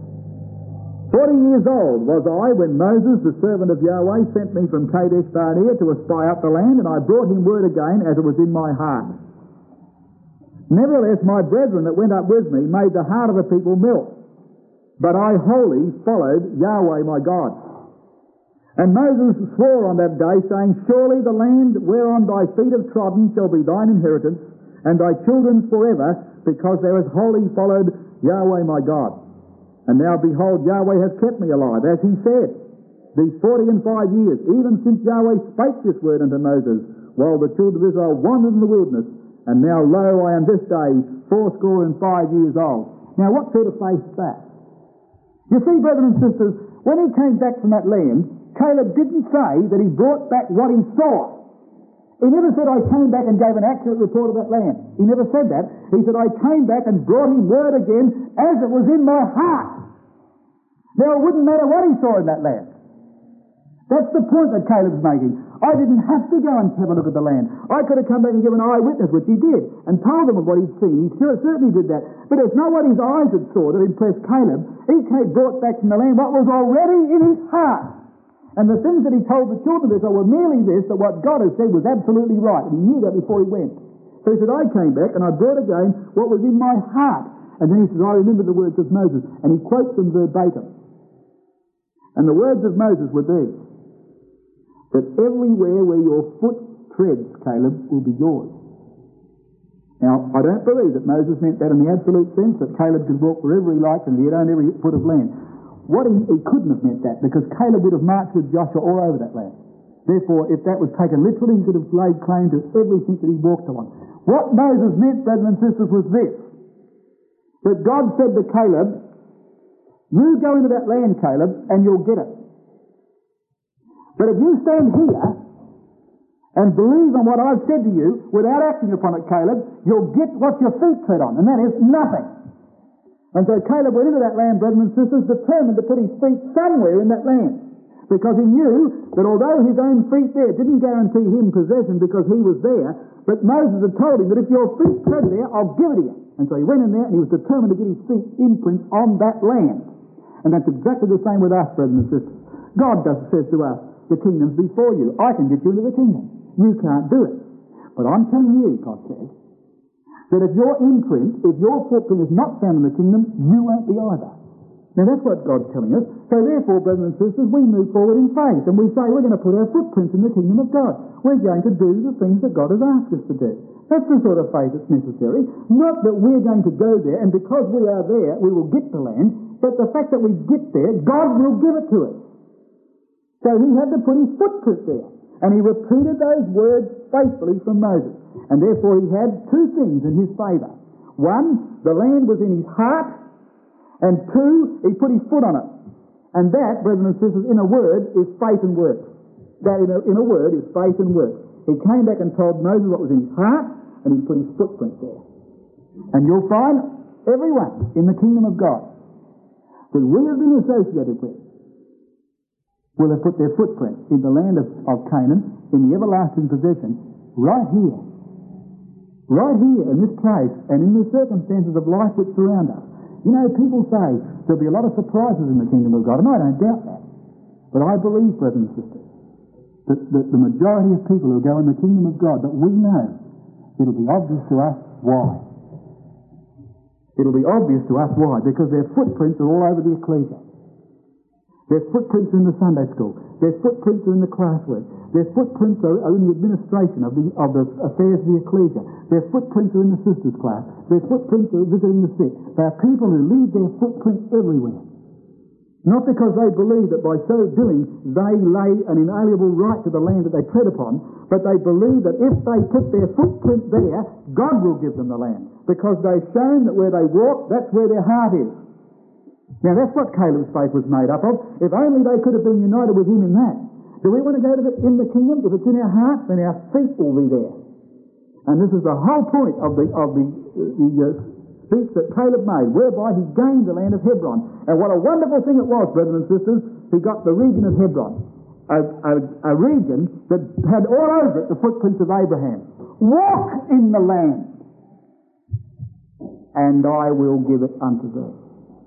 40 years old was I when Moses, the servant of Yahweh, sent me from Kadesh Barnea to espy out the land, and I brought him word again as it was in my heart. Nevertheless, my brethren that went up with me made the heart of the people melt. But I wholly followed Yahweh my God. And Moses swore on that day, saying, Surely the land whereon thy feet have trodden shall be thine inheritance, and thy children's forever, because thou hast wholly followed Yahweh my God. And now behold, Yahweh hath kept me alive, as he said, these 40 and 5 years, even since Yahweh spake this word unto Moses, while the children of Israel wandered in the wilderness. And now, lo, I am this day 85 years old. Now, what sort of faith is that? You see, brethren and sisters, when he came back from that land, Caleb didn't say that he brought back what he saw. He never said, I came back and gave an accurate report of that land. He never said that. He said, I came back and brought him word again as it was in my heart. Now, it wouldn't matter what he saw in that land. That's the point that Caleb's making. I didn't have to go and have a look at the land. I could have come back and given an eyewitness, which he did, and told them of what he'd seen. He certainly did that. But it's not what his eyes had saw that impressed Caleb. He brought back from the land what was already in his heart. And the things that he told the children of Israel were merely this, that what God had said was absolutely right. And he knew that before he went. So he said, I came back and I brought again what was in my heart. And then he says, I remember the words of Moses. And he quotes them verbatim. And the words of Moses were these, that everywhere where your foot treads, Caleb, will be yours. Now, I don't believe that Moses meant that in the absolute sense, that Caleb could walk wherever he liked and he'd own every foot of land. What he couldn't have meant that, because Caleb would have marched with Joshua all over that land. Therefore, if that was taken literally, he could have laid claim to everything that he walked on. What Moses meant, brothers and sisters, was this, that God said to Caleb, you go into that land, Caleb, and you'll get it. But if you stand here and believe on what I've said to you without acting upon it, Caleb, you'll get what your feet tread on, and that is nothing. And so Caleb went into that land, brothers and sisters, determined to put his feet somewhere in that land, because he knew that although his own feet there didn't guarantee him possession because he was there, but Moses had told him that if your feet tread there, I'll give it to you. And so he went in there and he was determined to get his feet imprints on that land. And that's exactly the same with us, brothers and sisters. God says to us, the kingdom's before you. I can get you into the kingdom. You can't do it. But I'm telling you, God says, that if your imprint, if your footprint is not found in the kingdom, you won't be either. Now that's what God's telling us. So therefore, brothers and sisters, we move forward in faith and we say we're going to put our footprints in the kingdom of God. We're going to do the things that God has asked us to do. That's the sort of faith that's necessary. Not that we're going to go there and because we are there, we will get the land, but the fact that we get there, God will give it to us. So he had to put his footprint there. And he repeated those words faithfully from Moses. And therefore he had two things in his favour. One, the land was in his heart. And two, he put his foot on it. And that, brothers and sisters, in a word, is faith and works. That in a word is faith and works. He came back and told Moses what was in his heart, and he put his footprint there. And you'll find everyone in the kingdom of God that we have been associated with will have put their footprint in the land of Canaan, in the everlasting possession, right here in this place, and in the circumstances of life which surround us. You know, people say there'll be a lot of surprises in the kingdom of God, and I don't doubt that. But I believe, brothers and sisters, that the majority of people who go in the kingdom of God, that we know, it'll be obvious to us why. It'll be obvious to us why, because their footprints are all over the ecclesia. Their footprints are in the Sunday school. Their footprints are in the classwork. Their footprints are in the administration of the affairs of the ecclesia. Their footprints are in the sisters' class. Their footprints are visiting the sick. They are people who leave their footprint everywhere. Not because they believe that by so doing they lay an inalienable right to the land that they tread upon, but they believe that if they put their footprint there, God will give them the land. Because they've shown that where they walk, that's where their heart is. Now that's what Caleb's faith was made up of. If only they could have been united with him in that. Do we want to go to in the kingdom? If it's in our heart, then our feet will be there. And this is the whole point of the speech that Caleb made, whereby he gained the land of Hebron. And what a wonderful thing it was, brothers and sisters, he got the region of Hebron. A region that had all over it the footprints of Abraham. Walk in the land, and I will give it unto thee.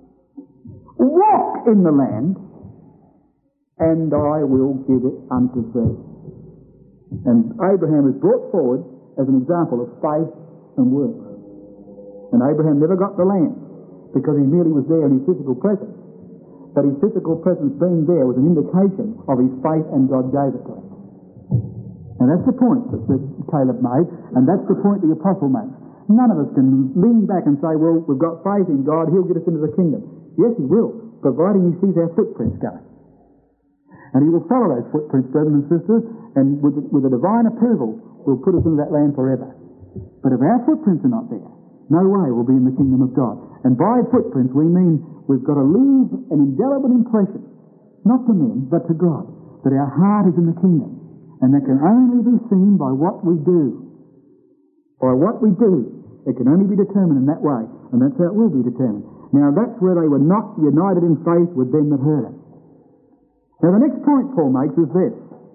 Walk in the land, and I will give it unto thee. And Abraham is brought forward as an example of faith and work. And Abraham never got the land because he merely was there in his physical presence. But his physical presence being there was an indication of his faith, and God gave it to him. And that's the point that Caleb made, and that's the point the apostle makes. None of us can lean back and say, well, we've got faith in God, he'll get us into the kingdom. Yes, he will, providing he sees our footprints going. And he will follow those footprints, brothers and sisters, and with a divine approval will put us into that land forever. But if our footprints are not there, no way we'll be in the kingdom of God. And by footprints we mean we've got to leave an indelible impression, not to men, but to God, that our heart is in the kingdom. And that can only be seen by what we do. By what we do. It can only be determined in that way, and that's how it will be determined. Now that's where they were not united in faith with them that heard it. Now the next point Paul makes is this.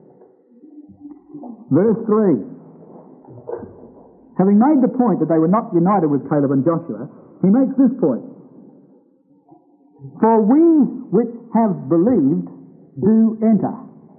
Verse 3. Having made the point that they were not united with Caleb and Joshua, he makes this point. For we which have believed do enter.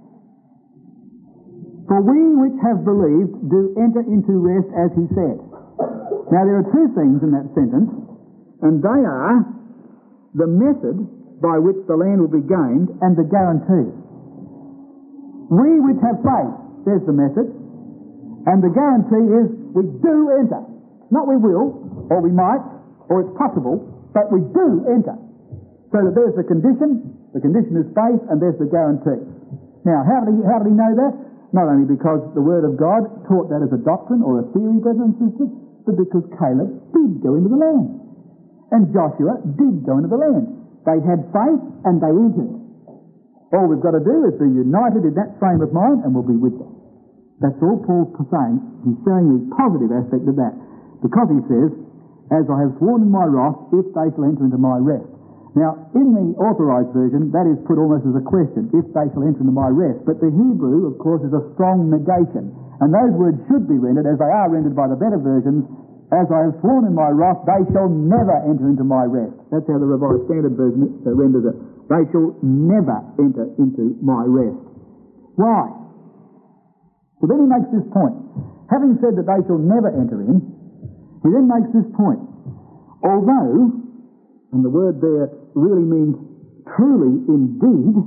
For we which have believed do enter into rest, as he said. Now there are two things in that sentence, and they are the method by which the land will be gained and the guarantee. We which have faith, there's the method, and the guarantee is we do enter. Not we will, or we might, or it's possible, but we do enter. So that there's the condition is faith, and there's the guarantee. Now, how did he know that? Not only because the Word of God taught that as a doctrine or a theory, brothers and sisters, but because Caleb did go into the land. And Joshua did go into the land. They had faith and they entered. All we've got to do is be united in that frame of mind and we'll be with them. That's all Paul's saying. He's showing the positive aspect of that. Because he says, as I have sworn in my wrath, if they shall enter into my rest. Now, in the Authorized Version, that is put almost as a question, if they shall enter into my rest. But the Hebrew, of course, is a strong negation. And those words should be rendered, as they are rendered by the better versions, as I have sworn in my wrath, they shall never enter into my rest. That's how the Revised Standard Version renders it. They shall never enter into my rest. Why? So then he makes this point. Having said that they shall never enter in, he then makes this point. Although, and the word there really means truly indeed,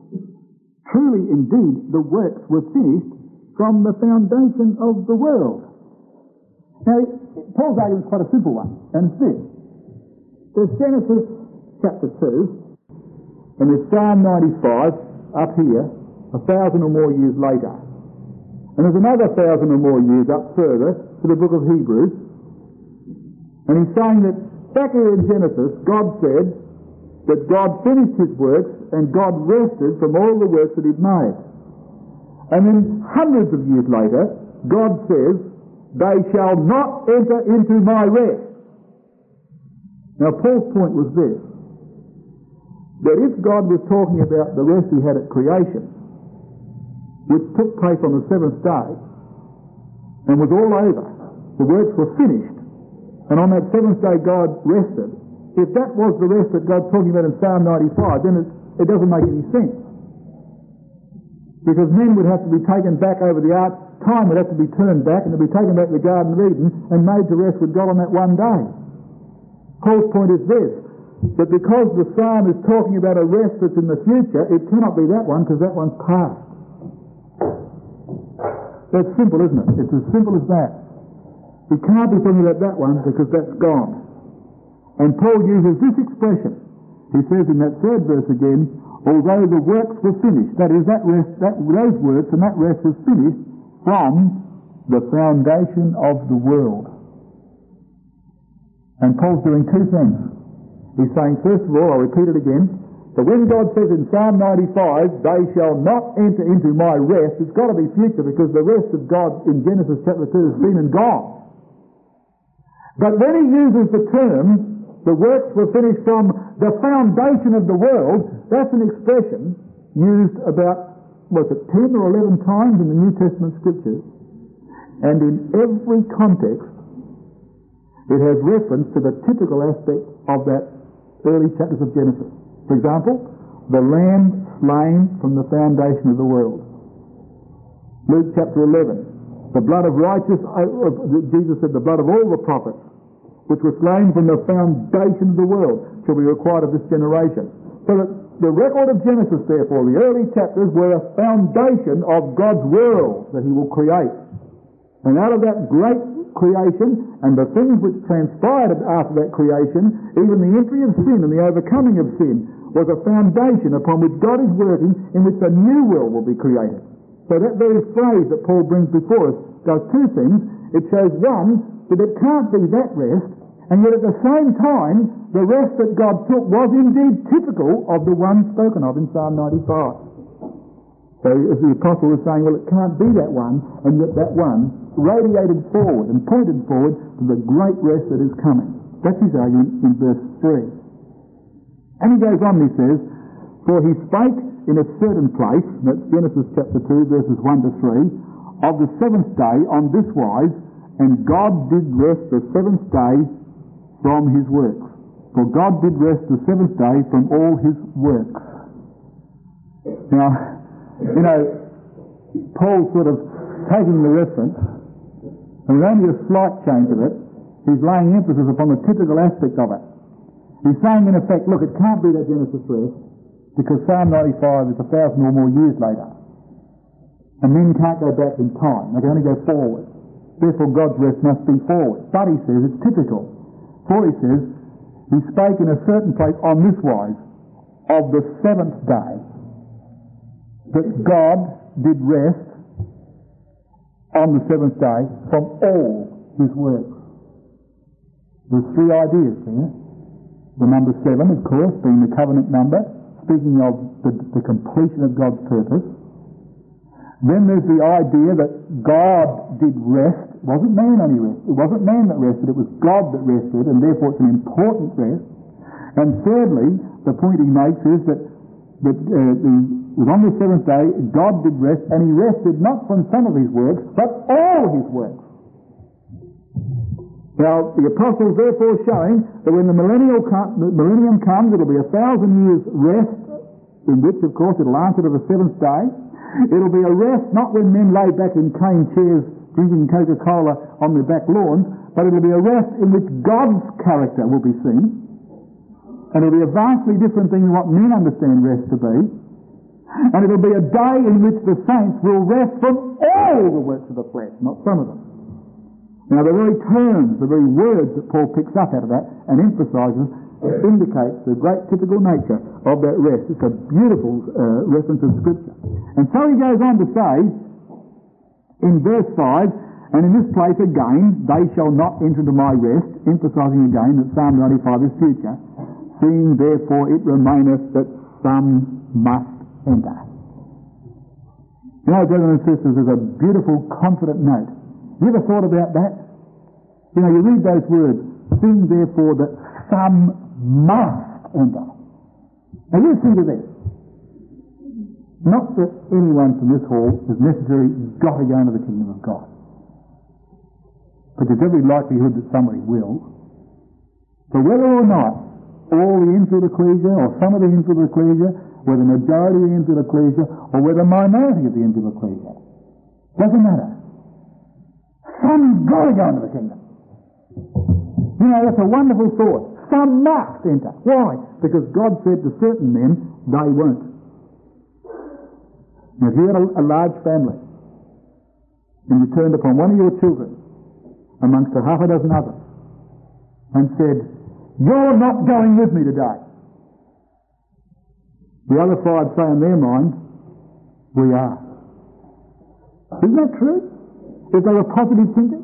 the works were finished from the foundation of the world. Now, Paul's argument is quite a simple one, and it's this. There's Genesis chapter 2, and there's Psalm 95 up here, 1,000 or more years later. And there's another 1,000 or more years up further to the book of Hebrews. And he's saying that back here in Genesis, God said that God finished his works and God rested from all the works that he'd made. And then hundreds of years later, God says, they shall not enter into my rest. Now Paul's point was this, that if God was talking about the rest he had at creation, which took place on the seventh day, and was all over, the works were finished, and on that seventh day God rested, if that was the rest that God's talking about in Psalm 95, then it doesn't make any sense. Because men would have to be taken back over the ark, time would have to be turned back, and they'd be taken back to the Garden of Eden and made to rest with God on that one day. Paul's point is this, that because the psalm is talking about a rest that's in the future, it cannot be that one because that one's past. That's simple, isn't it? It's as simple as that. It can't be talking about that one because that's gone. And Paul uses this expression. He says in that third verse again, although the works were finished, that is, those works and that rest was finished from the foundation of the world. And Paul's doing two things. He's saying, first of all, I'll repeat it again, that when God says in Psalm 95, they shall not enter into my rest, it's got to be future because the rest of God in Genesis chapter 2 has been and gone. But when he uses the term, the works were finished from the foundation of the world, that's an expression used about, 10 or 11 times in the New Testament scriptures. And in every context, it has reference to the typical aspect of that early chapters of Genesis. For example, the lamb slain from the foundation of the world. Luke chapter 11. The blood of righteous, Jesus said, the blood of all the prophets, which were slain from the foundation of the world, shall be required of this generation. So that the record of Genesis, therefore, the early chapters were a foundation of God's world that he will create. And out of that great creation and the things which transpired after that creation, even the entry of sin and the overcoming of sin was a foundation upon which God is working, in which a new world will be created. So that very phrase that Paul brings before us does two things. It shows, one, that it can't be that rest, and yet at the same time, the rest that God took was indeed typical of the one spoken of in Psalm 95. So as the apostle was saying, well, it can't be that one, and yet that one radiated forward and pointed forward to the great rest that is coming. That's his argument in verse 3. And he goes on, he says, for he spake in a certain place, that's Genesis chapter 2, verses 1 to 3, of the seventh day on this wise, and God did rest the seventh day from his works. For God did rest the seventh day from all his works. Now, Paul's sort of taking the reference, and with only a slight change of it, he's laying emphasis upon the typical aspect of it. He's saying, in effect, look, it can't be that Genesis rest, because Psalm 95 is 1,000 or more years later. And men can't go back in time. They can only go forward. Therefore, God's rest must be forward. But he says it's typical. For he says, he spake in a certain place on this wise, of the seventh day, that God did rest on the seventh day from all his works. There's three ideas there. The number 7, of course, being the covenant number, speaking of the completion of God's purpose. Then there's the idea that God did rest. It wasn't man only rested. It wasn't man that rested, it was God that rested, and therefore it's an important rest. And thirdly, the point he makes is that on the seventh day, God did rest, and he rested not from some of his works, but all his works. Now, the apostles therefore showing that when the millennium comes, it'll be 1,000 years rest, in which, of course, it'll answer to the seventh day. It'll be a rest not when men lay back in cane chairs drinking Coca-Cola on their back lawns, but it'll be a rest in which God's character will be seen. And it'll be a vastly different thing than what men understand rest to be. And it'll be a day in which the saints will rest from all the works of the flesh, not some of them. Now the very terms, the very words that Paul picks up out of that and emphasises indicates the great typical nature of that rest. It's a beautiful reference of Scripture. And so he goes on to say, in verse 5, and in this place again, they shall not enter into my rest, emphasising again that Psalm 95 is future, seeing therefore it remaineth that some must enter. You know, brothers and sisters, there's a beautiful, confident note. You ever thought about that? You know, you read those words, seeing therefore that some must enter. Now you think of this. Not that anyone from this hall has necessarily got to go into the kingdom of God. But there's every likelihood that somebody will. But whether or not all the infield ecclesia, or some of the infield ecclesia, whether the majority of the infield ecclesia, or whether a minority of the infield ecclesia, doesn't matter. Some's got to go into the kingdom. You know, that's a wonderful thought. Some must enter. Why? Because God said to certain men, they won't. Now, if you had a large family, and you turned upon one of your children amongst a half a dozen others, and said, you're not going with me today. The other five say in their mind, we are. Isn't that true? If they were positive thinkers?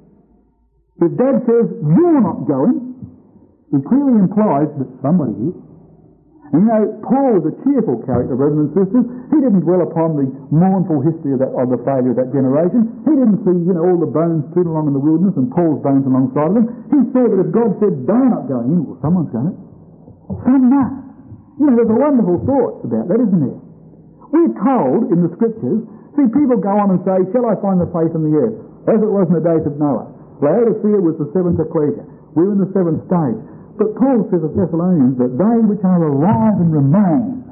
If Dad says, you're not going, it clearly implies that somebody is. And you know, Paul was a cheerful character, brothers and sisters. He didn't dwell upon the mournful history of the failure of that generation. He didn't see, all the bones strewn along in the wilderness and Paul's bones alongside of them. He saw that if God said, they're not going in, well, someone's going it. Some must. There's a wonderful thought about that, isn't there? We're told in the Scriptures, see, people go on and say, shall I find the faith in the earth? As it was in the days of Noah. Laodicea was the seventh ecclesia. We're in the seventh stage. But Paul says of Thessalonians that they which are alive and remain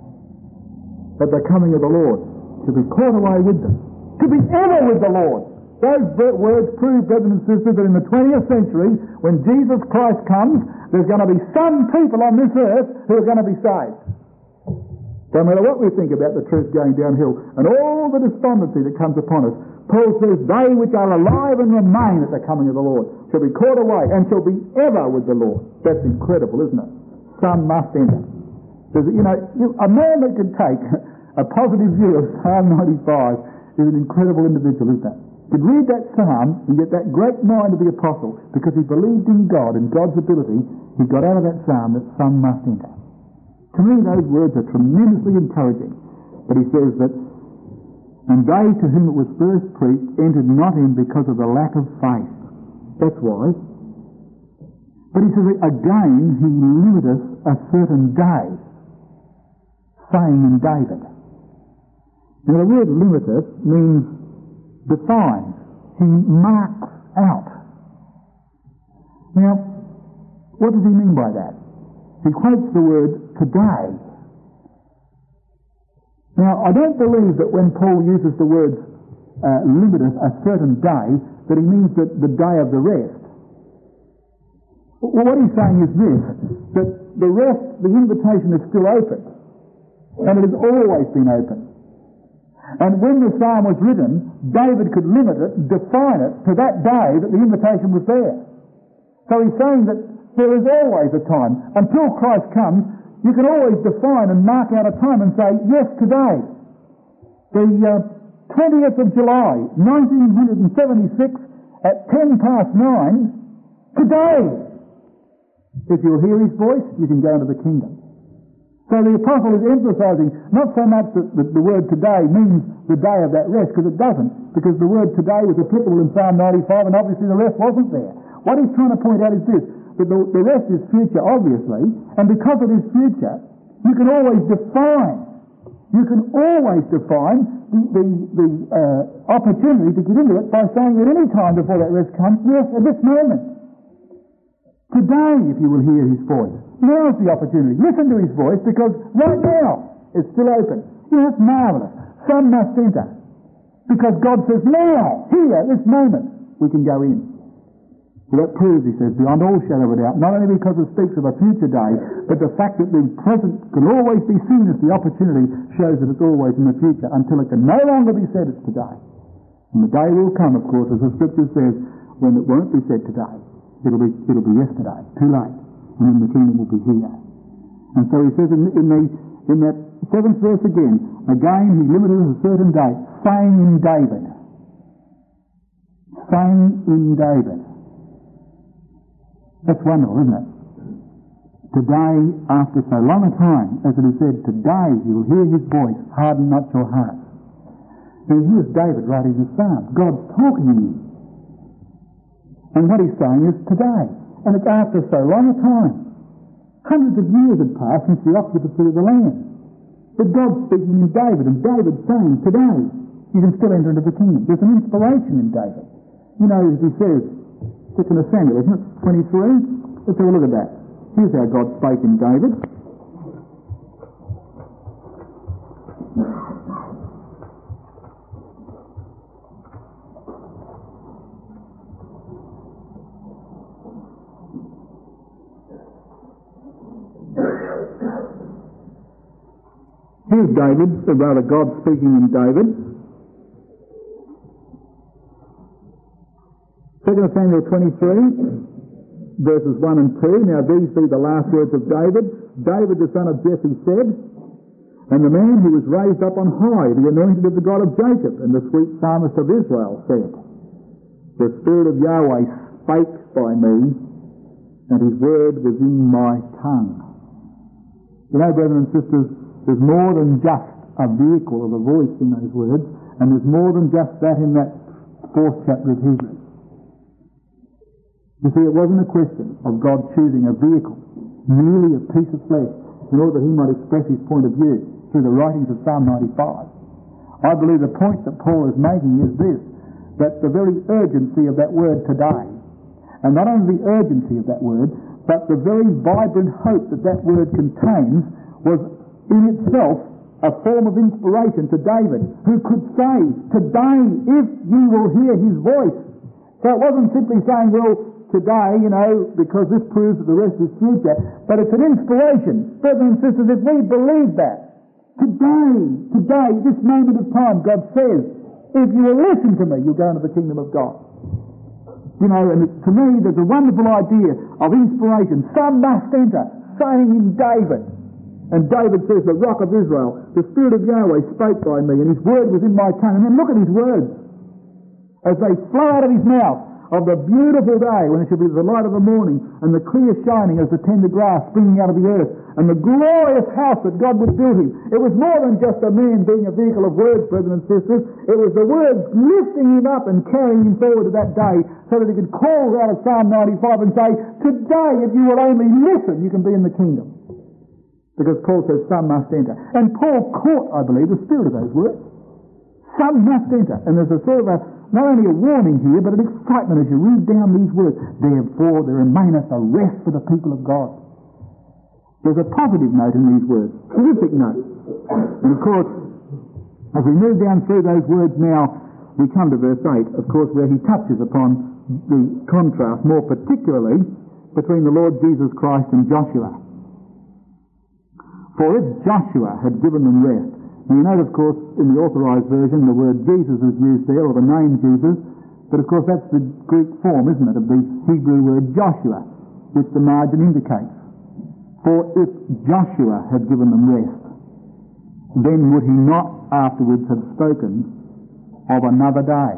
at the coming of the Lord shall be caught away with them, to be ever with the Lord. Those words prove, brothers and sisters, that in the 20th century, when Jesus Christ comes, there's going to be some people on this earth who are going to be saved. No matter what we think about the truth going downhill and all the despondency that comes upon us, Paul says, they which are alive and remain at the coming of the Lord shall be caught away and shall be ever with the Lord. That's incredible, isn't it? Some must enter. A man that can take a positive view of Psalm 95 is an incredible individual, isn't it? Could read that psalm and get that great mind of the apostle because he believed in God and God's ability. He got out of that psalm that some must enter. To me, those words are tremendously encouraging. But he says that, and they to whom it was first preached entered not in because of the lack of faith. That's wise. But he says again, he limiteth a certain day, saying in David. Now the word limiteth means defines. He marks out. Now, what does he mean by that? He quotes the word today. Now, I don't believe that when Paul uses the words limiteth a certain day, that he means that the day of the rest. Well, what he's saying is this, that the rest, the invitation is still open. And it has always been open. And when the psalm was written, David could limit it, define it to that day that the invitation was there. So he's saying that there is always a time. Until Christ comes, you can always define and mark out a time and say, yes, today. The 20th of July, 1976, at 9:10, today. If you'll hear his voice, you can go into the kingdom. So the apostle is emphasising not so much that the word today means the day of that rest, because it doesn't, because the word today was applicable in Psalm 95 and obviously the rest wasn't there. What he's trying to point out is this, that the rest is future, obviously, and because it is future, you can always define the opportunity to get into it by saying at any time before that rest comes, yes, at this moment. Today, if you will hear his voice. Now's the opportunity. Listen to his voice, because right now it's still open. Yeah, that's marvellous. Some must enter. Because God says, now, here, this moment, we can go in. Well, that proves, he says, beyond all shadow of a doubt, not only because it speaks of a future day, but the fact that the present can always be seen as the opportunity shows that it's always in the future, until it can no longer be said it's today. And the day will come, of course, as the Scripture says, when it won't be said today. It'll be yesterday, too late, and then the kingdom will be here. And so he says in that 7th verse again he limited a certain date, saying in David. That's wonderful, isn't it? Today, after so long a time, as it is said, today you will hear his voice, harden not your heart. Now here's David writing the Psalm. God's talking to you. And what he's saying is today. And it's after so long a time. Hundreds of years had passed since the occupancy of the land. But God's speaking in David, and David's saying, today, you can still enter into the kingdom. There's an inspiration in David. You know, as he says, 2 Samuel, isn't it? 23? Let's have a look at that. Here's how God spake in David. Here's David, or rather God speaking in David. 2 Samuel 23, verses 1 and 2. Now these be the last words of David. David the son of Jesse said, and the man who was raised up on high, the anointed of the God of Jacob, and the sweet psalmist of Israel said, the Spirit of Yahweh spake by me, and his word was in my tongue. You know, brethren and sisters, there's more than just a vehicle of a voice in those words, and there's more than just that in that 4th chapter of Hebrews. You see, it wasn't a question of God choosing a vehicle, merely a piece of flesh, in order that he might express his point of view through the writings of Psalm 95. I believe the point that Paul is making is this, that the very urgency of that word today, and not only the urgency of that word, but the very vibrant hope that that word contains, was in itself a form of inspiration to David, who could say, today, if you will hear his voice. So it wasn't simply saying, well, today, you know, because this proves that the rest is future, but it's an inspiration. Brothers and sisters, if we believe that, today, this moment of time, God says, if you will listen to me, you'll go into the kingdom of God. You know, and to me, there's a wonderful idea of inspiration. Some must enter, saying in David. And David says, the rock of Israel, the Spirit of Yahweh spoke by me, and his word was in my tongue. And then look at his words, as they flow out of his mouth, of the beautiful day, when it shall be the light of the morning, and the clear shining as the tender grass springing out of the earth, and the glorious house that God would build him. It was more than just a man being a vehicle of words, brethren and sisters. It was the words lifting him up and carrying him forward to that day, so that he could call out of Psalm 95 and say, today, if you will only listen, you can be in the kingdom. Because Paul says, some must enter. And Paul caught, I believe, the spirit of those words. Some must enter. And there's a sort of not only a warning here, but an excitement as you read down these words. Therefore, there remaineth a rest for the people of God. There's a positive note in these words. Terrific note. And of course, as we move down through those words now, we come to verse 8, of course, where he touches upon the contrast, more particularly, between the Lord Jesus Christ and Joshua. For if Joshua had given them rest. Now you note, of course, in the authorized version, the word Jesus is used there, or the name Jesus, but of course that's the Greek form, isn't it, of the Hebrew word Joshua, which the margin indicates. For if Joshua had given them rest, then would he not afterwards have spoken of another day?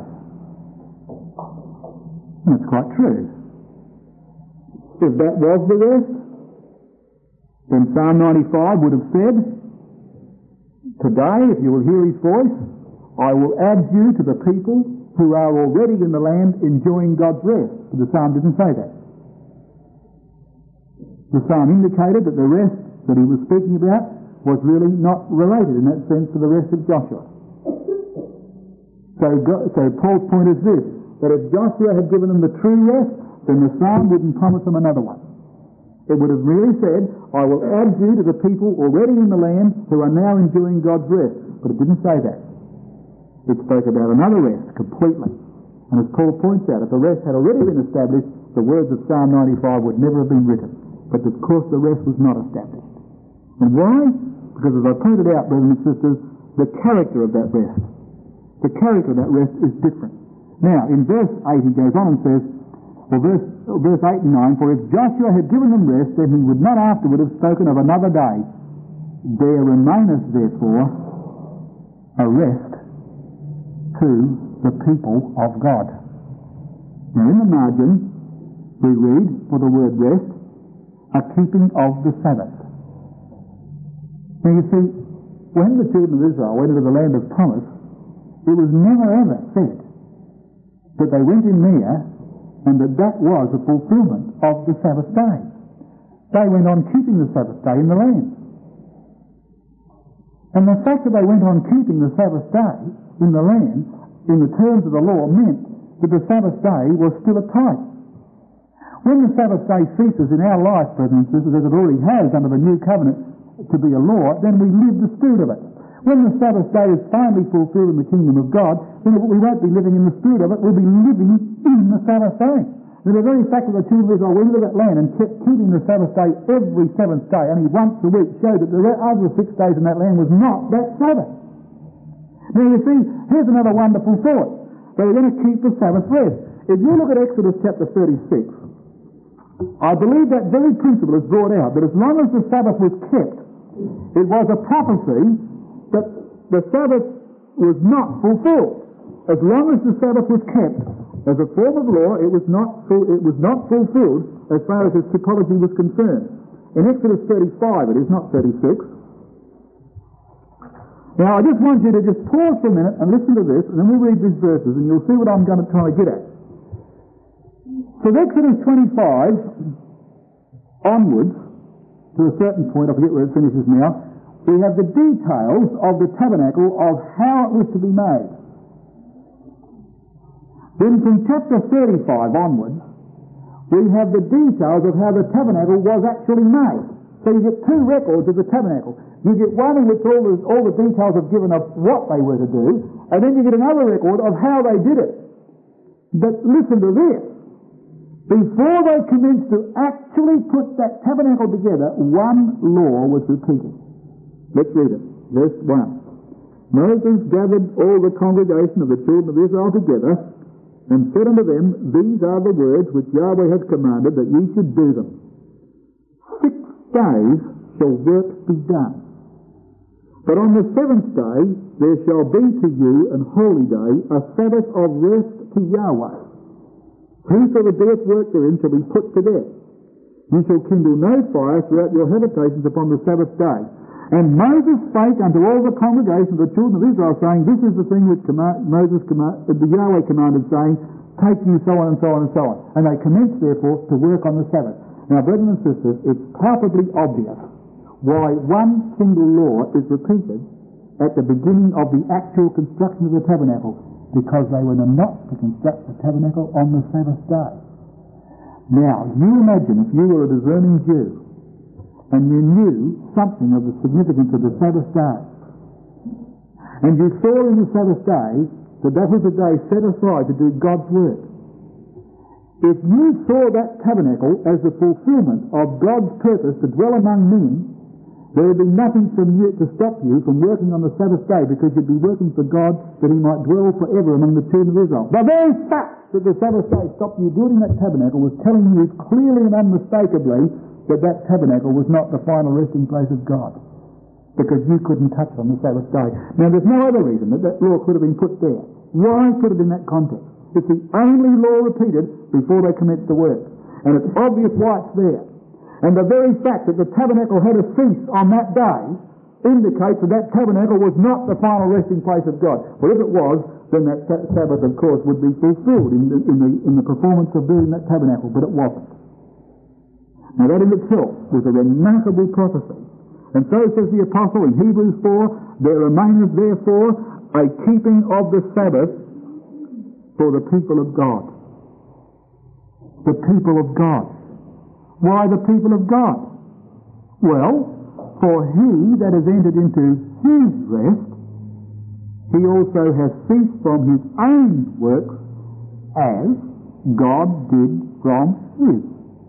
That's quite true. If that was the rest, Then Psalm 95 would have said, today, if you will hear his voice, I will add you to the people who are already in the land enjoying God's rest. But the psalm didn't say that. The psalm indicated that the rest that he was speaking about was really not related in that sense to the rest of Joshua. So Paul's point is this, that if Joshua had given them the true rest, then the psalm wouldn't promise them another one. It would have really said, I will add you to the people already in the land who are now enjoying God's rest. But it didn't say that. It spoke about another rest completely. And as Paul points out, if the rest had already been established, the words of Psalm 95 would never have been written. But of course the rest was not established. And why? Because as I pointed out, brothers and sisters, the character of that rest. The character of that rest is different. Now, in verse 8 he goes on and says, well, verse 8 and 9, for if Joshua had given them rest, then he would not afterward have spoken of another day. There remaineth therefore a rest to the people of God. Now in the margin we read, for the word rest, a keeping of the Sabbath. Now you see, when the children of Israel went into the land of promise, it was never ever said that they went in there and that was the fulfillment of the Sabbath day. They went on keeping the Sabbath day in the land. And the fact that they went on keeping the Sabbath day in the land, in the terms of the law, meant that the Sabbath day was still a type. When the Sabbath day ceases in our life, brothers and sisters, as it already has under the new covenant to be a law, then we live the spirit of it. When the Sabbath day is finally fulfilled in the kingdom of God, then we won't be living in the spirit of it, we'll be living in the Sabbath day. And the very fact that the children of Israel went into that land and kept keeping the Sabbath day every seventh day, only once a week, showed that the other 6 days in that land was not that Sabbath. Now you see, here's another wonderful thought. They were going to keep the Sabbath rest. If you look at Exodus chapter 36, I believe that very principle is brought out, that as long as the Sabbath was kept, it was a prophecy that the Sabbath was not fulfilled. As long as the Sabbath was kept as a form of law, it was not fulfilled as far as its typology was concerned. In Exodus 35, it is not 36. Now I just want you to just pause for a minute and listen to this, and then we'll read these verses and you'll see what I'm going to try to get at. So Exodus 25 onwards, to a certain point, I forget where it finishes now, we have the details of the tabernacle, of how it was to be made. Then from chapter 35 onwards, we have the details of how the tabernacle was actually made. So you get 2 records of the tabernacle. You get one in which all the details are given of what they were to do, and then you get another record of how they did it. But listen to this. Before they commenced to actually put that tabernacle together, one law was repeated. Let's read it. Verse 1. Moses gathered all the congregation of the children of Israel together and said unto them, These are the words which Yahweh has commanded that ye should do them. 6 days shall work be done. But on the 7th day there shall be to you an holy day, a Sabbath of rest to Yahweh. Whosoever doeth work therein shall be put to death. You shall kindle no fire throughout your habitations upon the Sabbath day. And Moses spake unto all the congregation of the children of Israel, saying, This is the thing which the Yahweh commanded, saying, Take you so on and so on and so on. And they commenced, therefore, to work on the Sabbath. Now, brothers and sisters, it's palpably obvious why one single law is repeated at the beginning of the actual construction of the tabernacle, because they were not to construct the tabernacle on the Sabbath day. Now, you imagine if you were a discerning Jew, and you knew something of the significance of the Sabbath day, and you saw in the Sabbath day that that was a day set aside to do God's work. If you saw that tabernacle as the fulfillment of God's purpose to dwell among men, there would be nothing from you to stop you from working on the Sabbath day, because you'd be working for God that He might dwell forever among the children of Israel. The very fact that the Sabbath day stopped you building that tabernacle was telling you clearly and unmistakably that tabernacle was not the final resting place of God, because you couldn't touch it on the Sabbath day. Now there's no other reason that law could have been put there. Why put it in that context? It's the only law repeated before they commenced the work, and it's obvious why it's there. And the very fact that the tabernacle had a feast on that day indicates that that tabernacle was not the final resting place of God. For if it was, then that Sabbath, of course, would be fulfilled in the performance of building that tabernacle, but it wasn't. Now that in itself was a remarkable prophecy. And so says the Apostle in Hebrews 4, there remaineth therefore a keeping of the Sabbath for the people of God. The people of God. Why the people of God? Well, for he that has entered into his rest, he also has ceased from his own works as God did from his.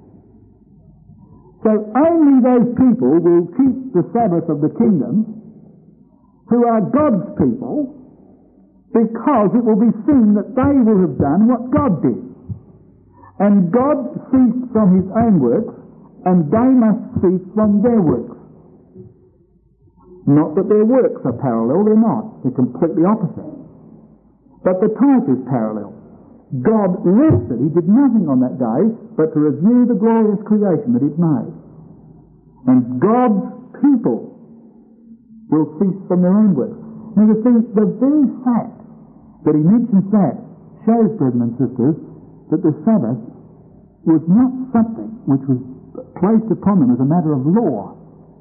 So only those people will keep the Sabbath of the kingdom who are God's people, because it will be seen that they will have done what God did. And God ceased from his own works, and they must cease from their works. Not that their works are parallel, they're not. They're completely opposite. But the type is parallel. God rested, he did nothing on that day but to review the glorious creation that he'd made. And God's people will cease from their own works. Now you see, the very fact that he mentions that shows, brethren and sisters, that the Sabbath was not something which was placed upon them as a matter of law.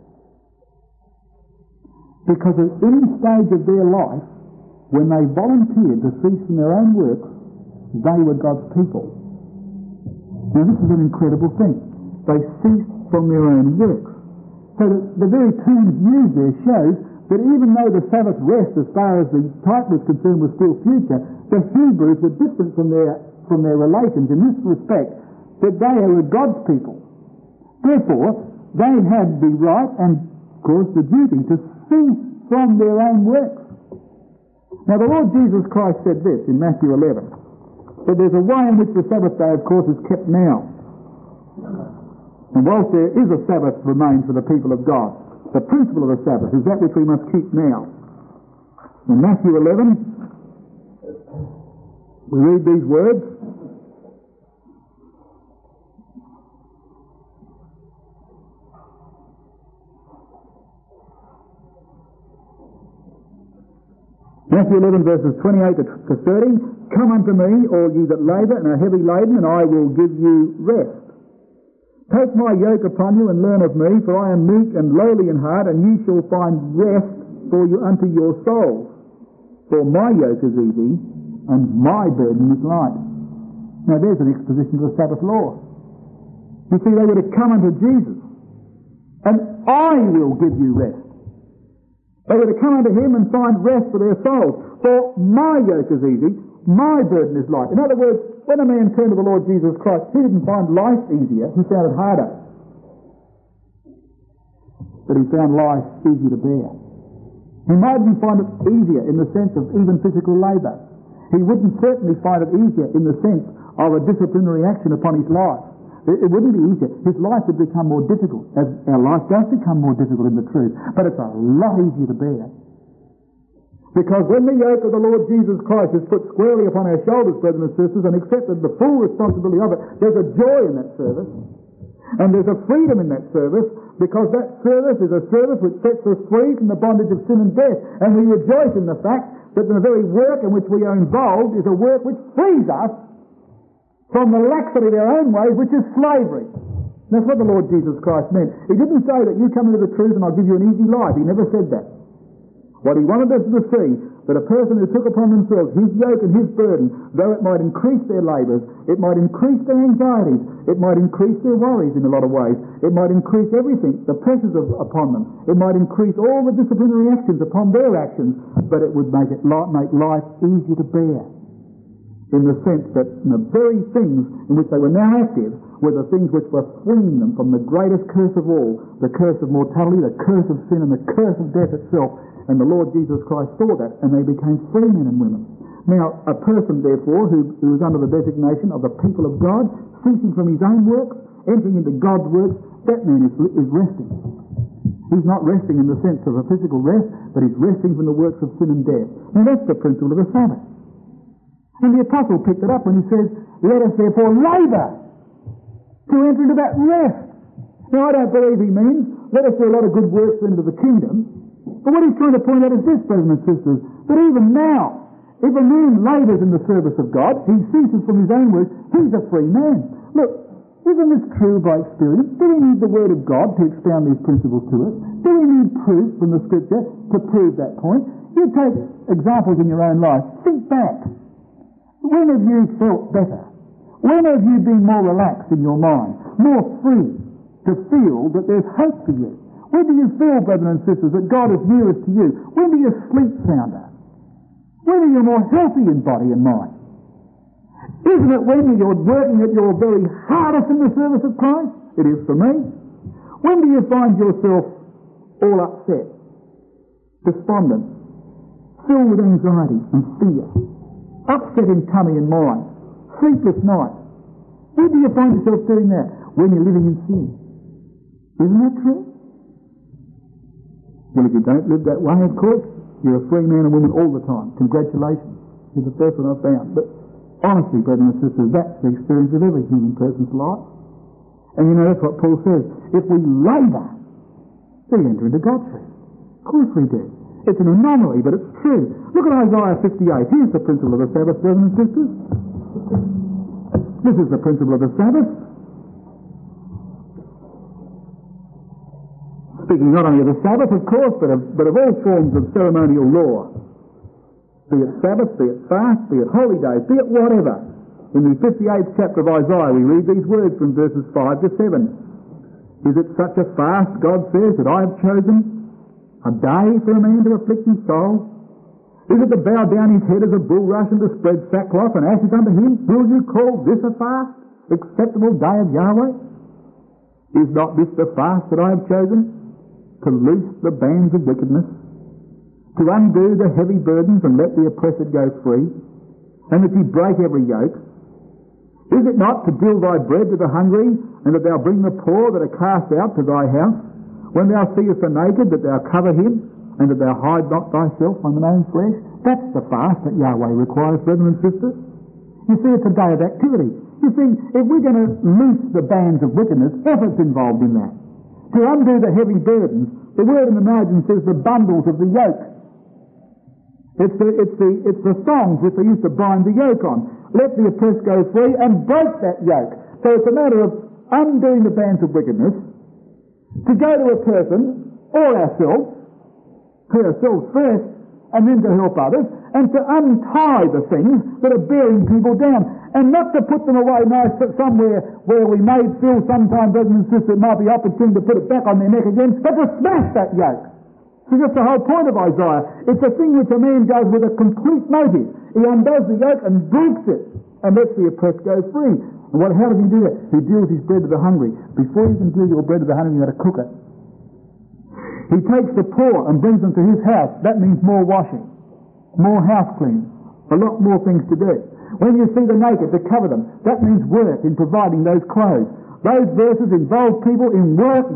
Because at any stage of their life, when they volunteered to cease from their own works, they were God's people. Now this is an incredible thing. They ceased from their own works. So the very terms used there shows that even though the Sabbath rest, as far as the type was concerned, was still future, the Hebrews were different from their relations in this respect, that they were God's people. Therefore, they had the right and, of course, the duty to cease from their own works. Now, the Lord Jesus Christ said this in Matthew 11, that there's a way in which the Sabbath day, of course, is kept now. And whilst there is a Sabbath remains for the people of God, the principle of the Sabbath is that which we must keep now. In Matthew 11, we read these words. Matthew 11 verses 28 to 30, Come unto me, all ye that labour and are heavy laden, and I will give you rest. Take my yoke upon you and learn of me, for I am meek and lowly in heart, and ye shall find rest for you unto your souls. For my yoke is easy, and my burden is light. Now there's an exposition of the Sabbath law. You see, they were to come unto Jesus, and I will give you rest. They were to come unto him and find rest for their souls. For my yoke is easy, my burden is light. In other words, when a man turned to the Lord Jesus Christ, he didn't find life easier, he found it harder. But he found life easy to bear. He mightn't find it easier in the sense of even physical labour. He wouldn't certainly find it easier in the sense of a disciplinary action upon his life. It wouldn't be easier. His life would become more difficult, as our life does become more difficult in the truth. But it's a lot easier to bear. Because when the yoke of the Lord Jesus Christ is put squarely upon our shoulders, brethren and sisters, and accepted the full responsibility of it, there's a joy in that service. And there's a freedom in that service, because that service is a service which sets us free from the bondage of sin and death. And we rejoice in the fact that the very work in which we are involved is a work which frees us from the laxity of our own ways, which is slavery. That's what the Lord Jesus Christ meant. He didn't say that you come into the truth and I'll give you an easy life. He never said that. What he wanted us to see, that a person who took upon themselves his yoke and his burden, though it might increase their labours, it might increase their anxieties, it might increase their worries in a lot of ways, it might increase everything, the pressures upon them, it might increase all the disciplinary actions upon their actions, but it would make life easy to bear. In the sense that the very things in which they were now active were the things which were freeing them from the greatest curse of all, the curse of mortality, the curse of sin, and the curse of death itself. And the Lord Jesus Christ saw that, and they became free men and women. Now, a person, therefore, who is under the designation of the people of God, ceasing from his own works, entering into God's works, that man is resting. He's not resting in the sense of a physical rest, but he's resting from the works of sin and death. Now, that's the principle of the Sabbath. And the apostle picked it up when he says, let us therefore labour to enter into that rest. Now, I don't believe he means, let us do a lot of good works into the kingdom. But what he's trying to point out is this, brothers and sisters, that even now, if a man labours in the service of God, he ceases from his own works, he's a free man. Look, isn't this true by experience? Do we need the Word of God to expound these principles to us? Do we need proof from the Scripture to prove that point? You take examples in your own life. Think back. When have you felt better? When have you been more relaxed in your mind, more free to feel that there's hope for you? When do you feel, brothers and sisters, that God is nearest to you? When do you sleep sounder? When are you more healthy in body and mind? Isn't it when you're working at your very hardest in the service of Christ? It is for me. When do you find yourself all upset, despondent, filled with anxiety and fear, upset in tummy and mind, sleepless nights? When do you find yourself doing that? When you're living in sin. Isn't that true? Well, if you don't live that way, of course, you're a free man and woman all the time. Congratulations. You're the first one I've found. But honestly, brothers and sisters, that's the experience of every human person's life. And you know, that's what Paul says. If we labour, we enter into God's rest. Of course we do. It's an anomaly, but it's true. Look at Isaiah 58. Here's the principle of the Sabbath, brothers and sisters. This is the principle of the Sabbath. Speaking not only of the Sabbath, of course, but of all forms of ceremonial law. Be it Sabbath, be it fast, be it holy days, be it whatever. In the 58th chapter of Isaiah, we read these words from verses 5 to 7. Is it such a fast, God says, that I have chosen? A day for a man to afflict his soul? Is it to bow down his head as a bulrush and to spread sackcloth and ashes unto him? Will you call this a fast, acceptable day of Yahweh? Is not this the fast that I have chosen? To loose the bands of wickedness, to undo the heavy burdens and let the oppressed go free, and that ye break every yoke? Is it not to deal thy bread to the hungry, and that thou bring the poor that are cast out to thy house? When thou seest the naked, that thou cover him, and that thou hide not thyself from thine own flesh? That's the fast that Yahweh requires, brethren and sisters. You see, it's a day of activity. You see, if we're going to loose the bands of wickedness, effort's involved in that. To undo the heavy burdens, the word in the margin says the bundles of the yoke. It's the thongs which they used to bind the yoke on. Let the oppressed go free and break that yoke. So it's a matter of undoing the bands of wickedness, to go to a person, or ourselves first, and then to help others, and to untie the things that are bearing people down, and not to put them away nice somewhere where we may feel sometimes, brothers and sisters, it might be opportune to put it back on their neck again, but to smash that yoke. So that's the whole point of Isaiah. It's a thing which a man does with a complete motive. He undoes the yoke and breaks it, and lets the oppressed go free. And how does he do that? He deals his bread to the hungry. Before you can deal your bread to the hungry, you've got to cook it. He takes the poor and brings them to his house. That means more washing, more house cleaning, a lot more things to do. When you see the naked, to cover them, that means work in providing those clothes. Those verses involve people in work.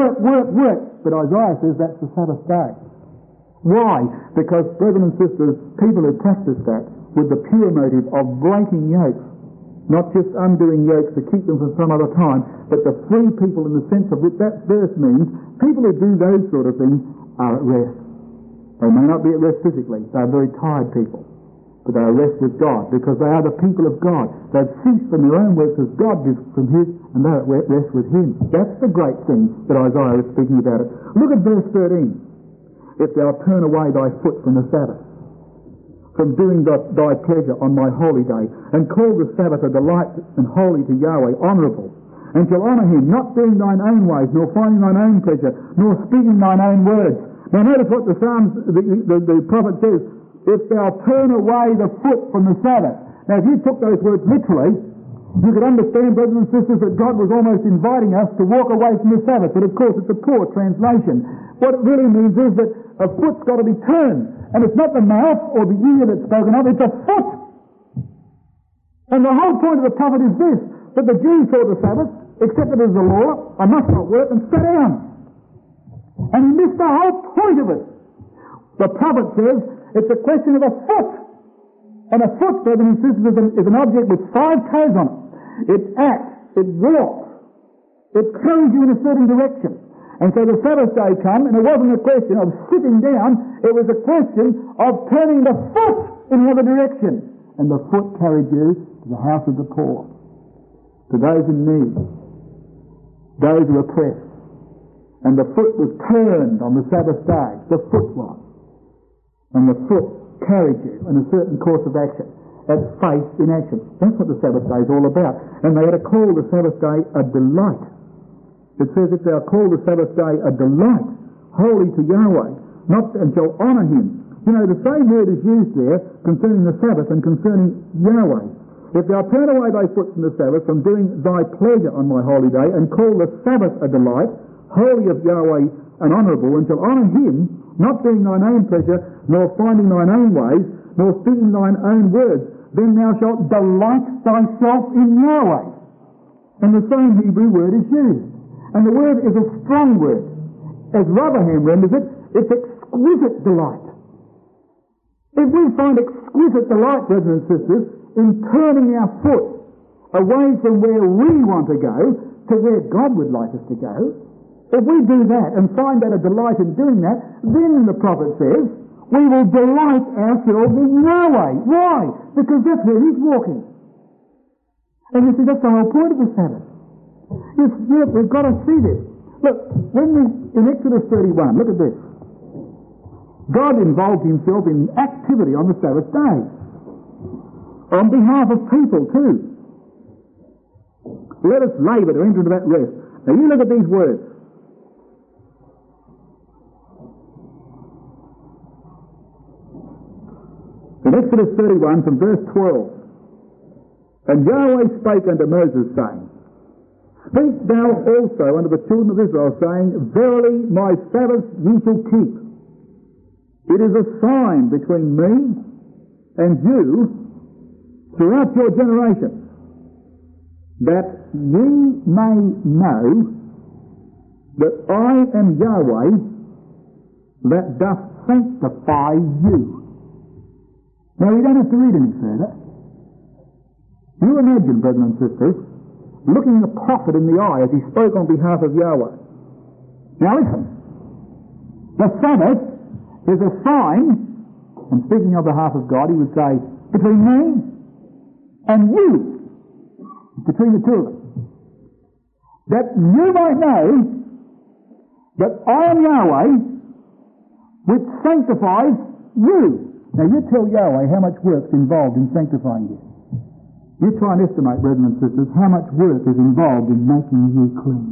But Isaiah says that's the Sabbath day. Why? Because, brethren and sisters, people who practice that with the pure motive of breaking yokes, not just undoing yokes to keep them for some other time, but to free people in the sense of which that verse means, people who do those sort of things are at rest. They may not be at rest physically. They are very tired people. But they are at rest with God because they are the people of God. They've ceased from their own works as God did from His, and they're at rest with Him. That's the great thing that Isaiah is speaking about it. Look at verse 13. If thou turn away thy foot from the Sabbath, from doing thy pleasure on my holy day, and call the Sabbath a delight and holy to Yahweh, honourable, and shall honour Him, not doing thine own ways, nor finding thine own pleasure, nor speaking thine own words. Now notice what the Psalms, the prophet says, if thou turn away the foot from the Sabbath. Now if you took those words literally, you could understand, brothers and sisters, that God was almost inviting us to walk away from the Sabbath. But of course it's a poor translation. What it really means is that a foot's got to be turned. And it's not the mouth or the ear that's spoken of, it's a foot. And the whole point of the prophet is this, that the Jews saw the Sabbath, accepted it as a law, I must not work, and sat down. And he missed the whole point of it. The prophet says it's a question of a foot. And a foot, brothers and sisters, is an object with 5 toes on it. It acts, it walks, It carries you in a certain direction. And so the Sabbath day came, and it wasn't a question of sitting down, it was a question of turning the foot in another direction. And the foot carried you to the house of the poor, to those in need, those who are oppressed. And the foot was turned on the Sabbath day. The foot was. And the foot carried you in a certain course of action. That's faith in action. That's what the Sabbath day is all about. And they had to call the Sabbath day a delight. It says if thou call the Sabbath day a delight, holy to Yahweh, not and shall honour him. You know, the same word is used there concerning the Sabbath and concerning Yahweh. If thou turn away thy foot from the Sabbath, from doing thy pleasure on my holy day, and call the Sabbath a delight, holy of Yahweh and honourable, and shall honour him, not doing thine own pleasure, nor finding thine own ways, nor speaking thine own words, then thou shalt delight thyself in Yahweh. And the same Hebrew word is used. And the word is a strong word. As Rotherham renders it, it's exquisite delight. If we find exquisite delight, brothers and sisters, in turning our foot away from where we want to go to where God would like us to go, if we do that and find that a delight in doing that, then the prophet says, we will delight ourselves in Yahweh. Why? Because that's where he's walking. And you see, that's the whole point of the Sabbath. Yes, we've got to see this. Look, in Exodus 31, look at this. God involved himself in activity on the Sabbath day. On behalf of people too. Let us labour to enter into that rest. Now you look at these words. In Exodus 31 from verse 12. And Yahweh spake unto Moses, saying, Speak thou also unto the children of Israel, saying, Verily my Sabbath ye shall keep. It is a sign between me and you throughout your generations, that ye may know that I am Yahweh that doth sanctify you. Now we don't have to read any further. You imagine, brethren and sisters, looking the prophet in the eye as he spoke on behalf of Yahweh. Now listen, the Sabbath is a sign, and speaking on behalf of God, he would say, between me and you, between the two of us, that you might know that I am Yahweh, which sanctifies you. Now you tell Yahweh how much work's involved in sanctifying you. You try and estimate, brethren and sisters, how much work is involved in making you clean.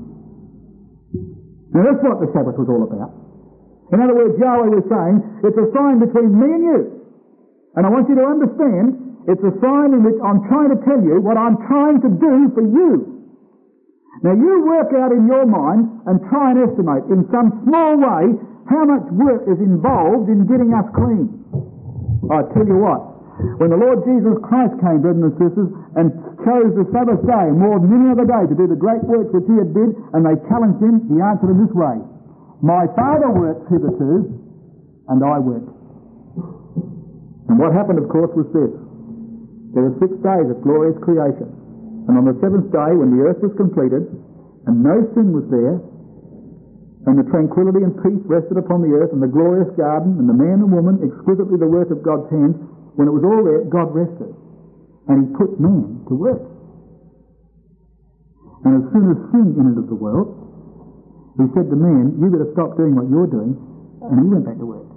Now that's what the Sabbath was all about. In other words, Yahweh was saying, it's a sign between me and you. And I want you to understand, it's a sign in which I'm trying to tell you what I'm trying to do for you. Now you work out in your mind and try and estimate in some small way how much work is involved in getting us clean. I tell you what, when the Lord Jesus Christ came, brethren and sisters, and chose the Sabbath day more than any other day to do the great works which he had did, and they challenged him, he answered in this way, My Father works hitherto, and I work. And what happened, of course, was this. There were 6 days of glorious creation. And on the 7th day, when the earth was completed, and no sin was there, and the tranquility and peace rested upon the earth, and the glorious garden, and the man and woman, exquisitely the work of God's hands, when it was all there, God rested. And he put man to work. And as soon as sin entered the world, he said to man, you better stop doing what you're doing, and he went back to work.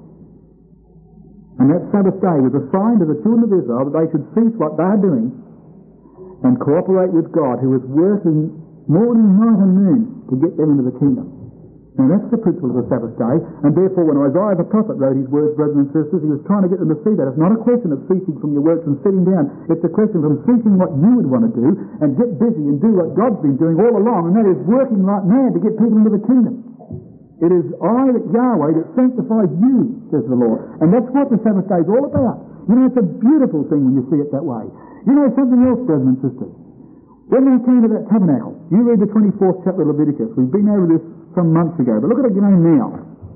And that Sabbath day was a sign to the children of Israel that they should cease what they are doing and cooperate with God, who is working morning, night and noon to get them into the kingdom. Now that's the principle of the Sabbath day, and therefore when Isaiah the prophet wrote his words, brothers and sisters, he was trying to get them to see that. It's not a question of ceasing from your works and sitting down. It's a question of ceasing what you would want to do and get busy and do what God's been doing all along, and that is working like mad to get people into the kingdom. It is I, Yahweh, that sanctifies you, says the Lord. And that's what the Sabbath day is all about. You know, it's a beautiful thing when you see it that way. You know something else, brothers and sisters? When they came to that tabernacle, you read the 24th chapter of Leviticus. We've been over this some months ago, but look at it again now.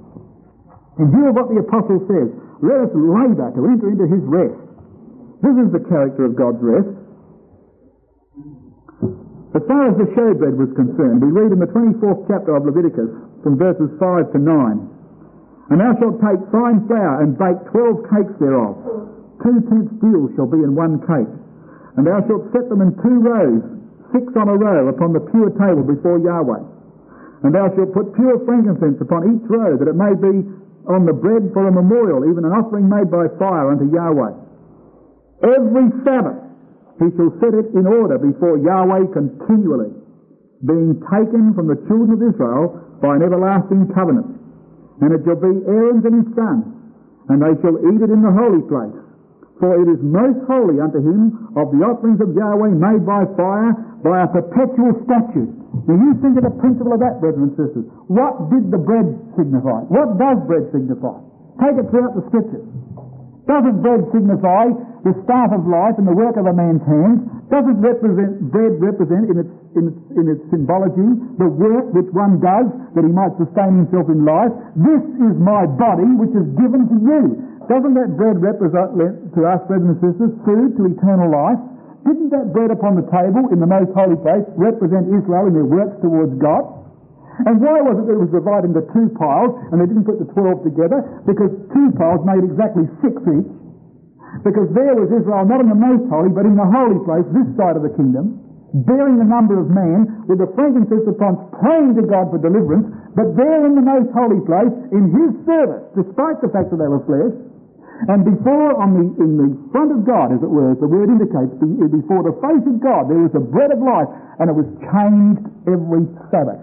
And hear what the apostle says. Let us labour to enter into his rest. This is the character of God's rest. As far as the showbread was concerned, we read in the 24th chapter of Leviticus, from verses 5 to 9, "And thou shalt take fine flour and bake 12 cakes thereof. 2 tenths deal shall be in one cake. And thou shalt set them in 2 rows, 6 on a row, upon the pure table before Yahweh. And thou shalt put pure frankincense upon each row, that it may be on the bread for a memorial, even an offering made by fire unto Yahweh. Every Sabbath he shall set it in order before Yahweh continually, being taken from the children of Israel by an everlasting covenant. And it shall be Aaron's and his sons, and they shall eat it in the holy place. For it is most holy unto him of the offerings of Yahweh made by fire, by a perpetual statute." Now you think of the principle of that, brethren and sisters. What did the bread signify? What does bread signify? Take it throughout the Scriptures. Doesn't bread signify the staff of life and the work of a man's hands? Doesn't bread represent in its symbology the work which one does that he might sustain himself in life? "This is my body which is given to you." Doesn't that bread represent to us, brothers and sisters, food to eternal life? Didn't that bread upon the table in the most holy place represent Israel in their works towards God? And why was it that it was divided into 2 piles and they didn't put the 12 together? Because 2 piles made exactly 6 each. Because there was Israel not in the most holy but in the holy place, this side of the kingdom, bearing the number of man with the frankincense upon praying to God for deliverance, but there in the most holy place in his service, despite the fact that they were flesh. And before, in the front of God, as it were, as the word indicates, before the face of God, there was the bread of life, and it was changed every Sabbath.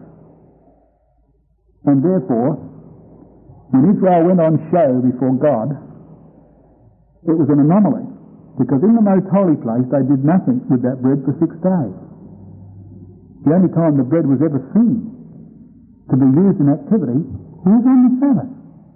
And therefore, when Israel went on show before God, it was an anomaly, because in the most holy place they did nothing with that bread for 6 days. The only time the bread was ever seen to be used in activity was on the Sabbath.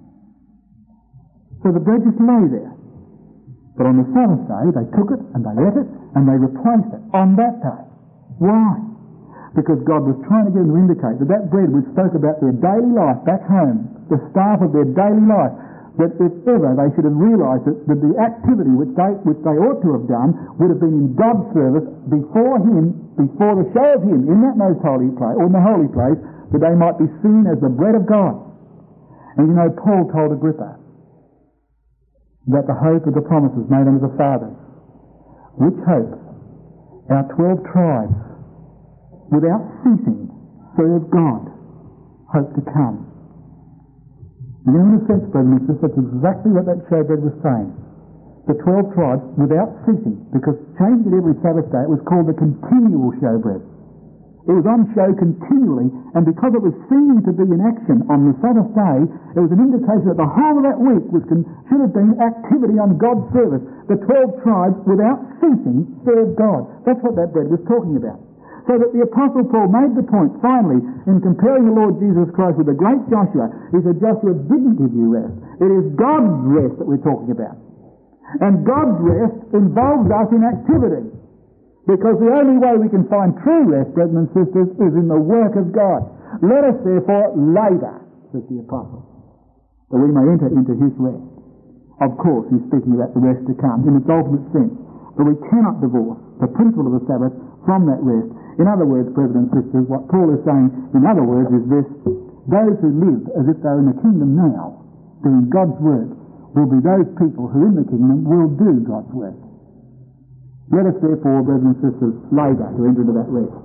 So the bread just lay there. But on the Sabbath day, they took it and they ate it and they replaced it on that day. Why? Because God was trying to get them to indicate that that bread which spoke about their daily life back home, the staff of their daily life, that if ever they should have realised that the activity which they ought to have done would have been in God's service before Him, before the show of Him in that most holy place, or in the holy place, that they might be seen as the bread of God. And you know, Paul told Agrippa that the hope of the promises made unto the fathers, which hope our 12 tribes, without ceasing, serve God, hope to come. And in a sense, brothers and sisters, that's exactly what that showbread was saying. The 12 tribes, without ceasing, because changed it every Sabbath day, it was called the continual showbread. It was on show continually, and because it was seen to be in action on the Sabbath day, it was an indication that the whole of that week should have been activity on God's service. The 12 tribes, without ceasing, served God. That's what that bread was talking about. So that the Apostle Paul made the point, finally, in comparing the Lord Jesus Christ with the great Joshua, he said, Joshua didn't give you rest. It is God's rest that we're talking about. And God's rest involves us in activity. Because the only way we can find true rest, brethren and sisters, is in the work of God. Let us therefore labour, says the Apostle, that we may enter into His rest. Of course, he's speaking about the rest to come in its ultimate sense. But we cannot divorce the principle of the Sabbath from that rest. In other words, brethren and sisters, what Paul is saying, in other words, is this: those who live as if they're in the kingdom now, doing God's work, will be those people who in the kingdom will do God's work. Let us therefore, brothers and sisters, labour to enter into that rest.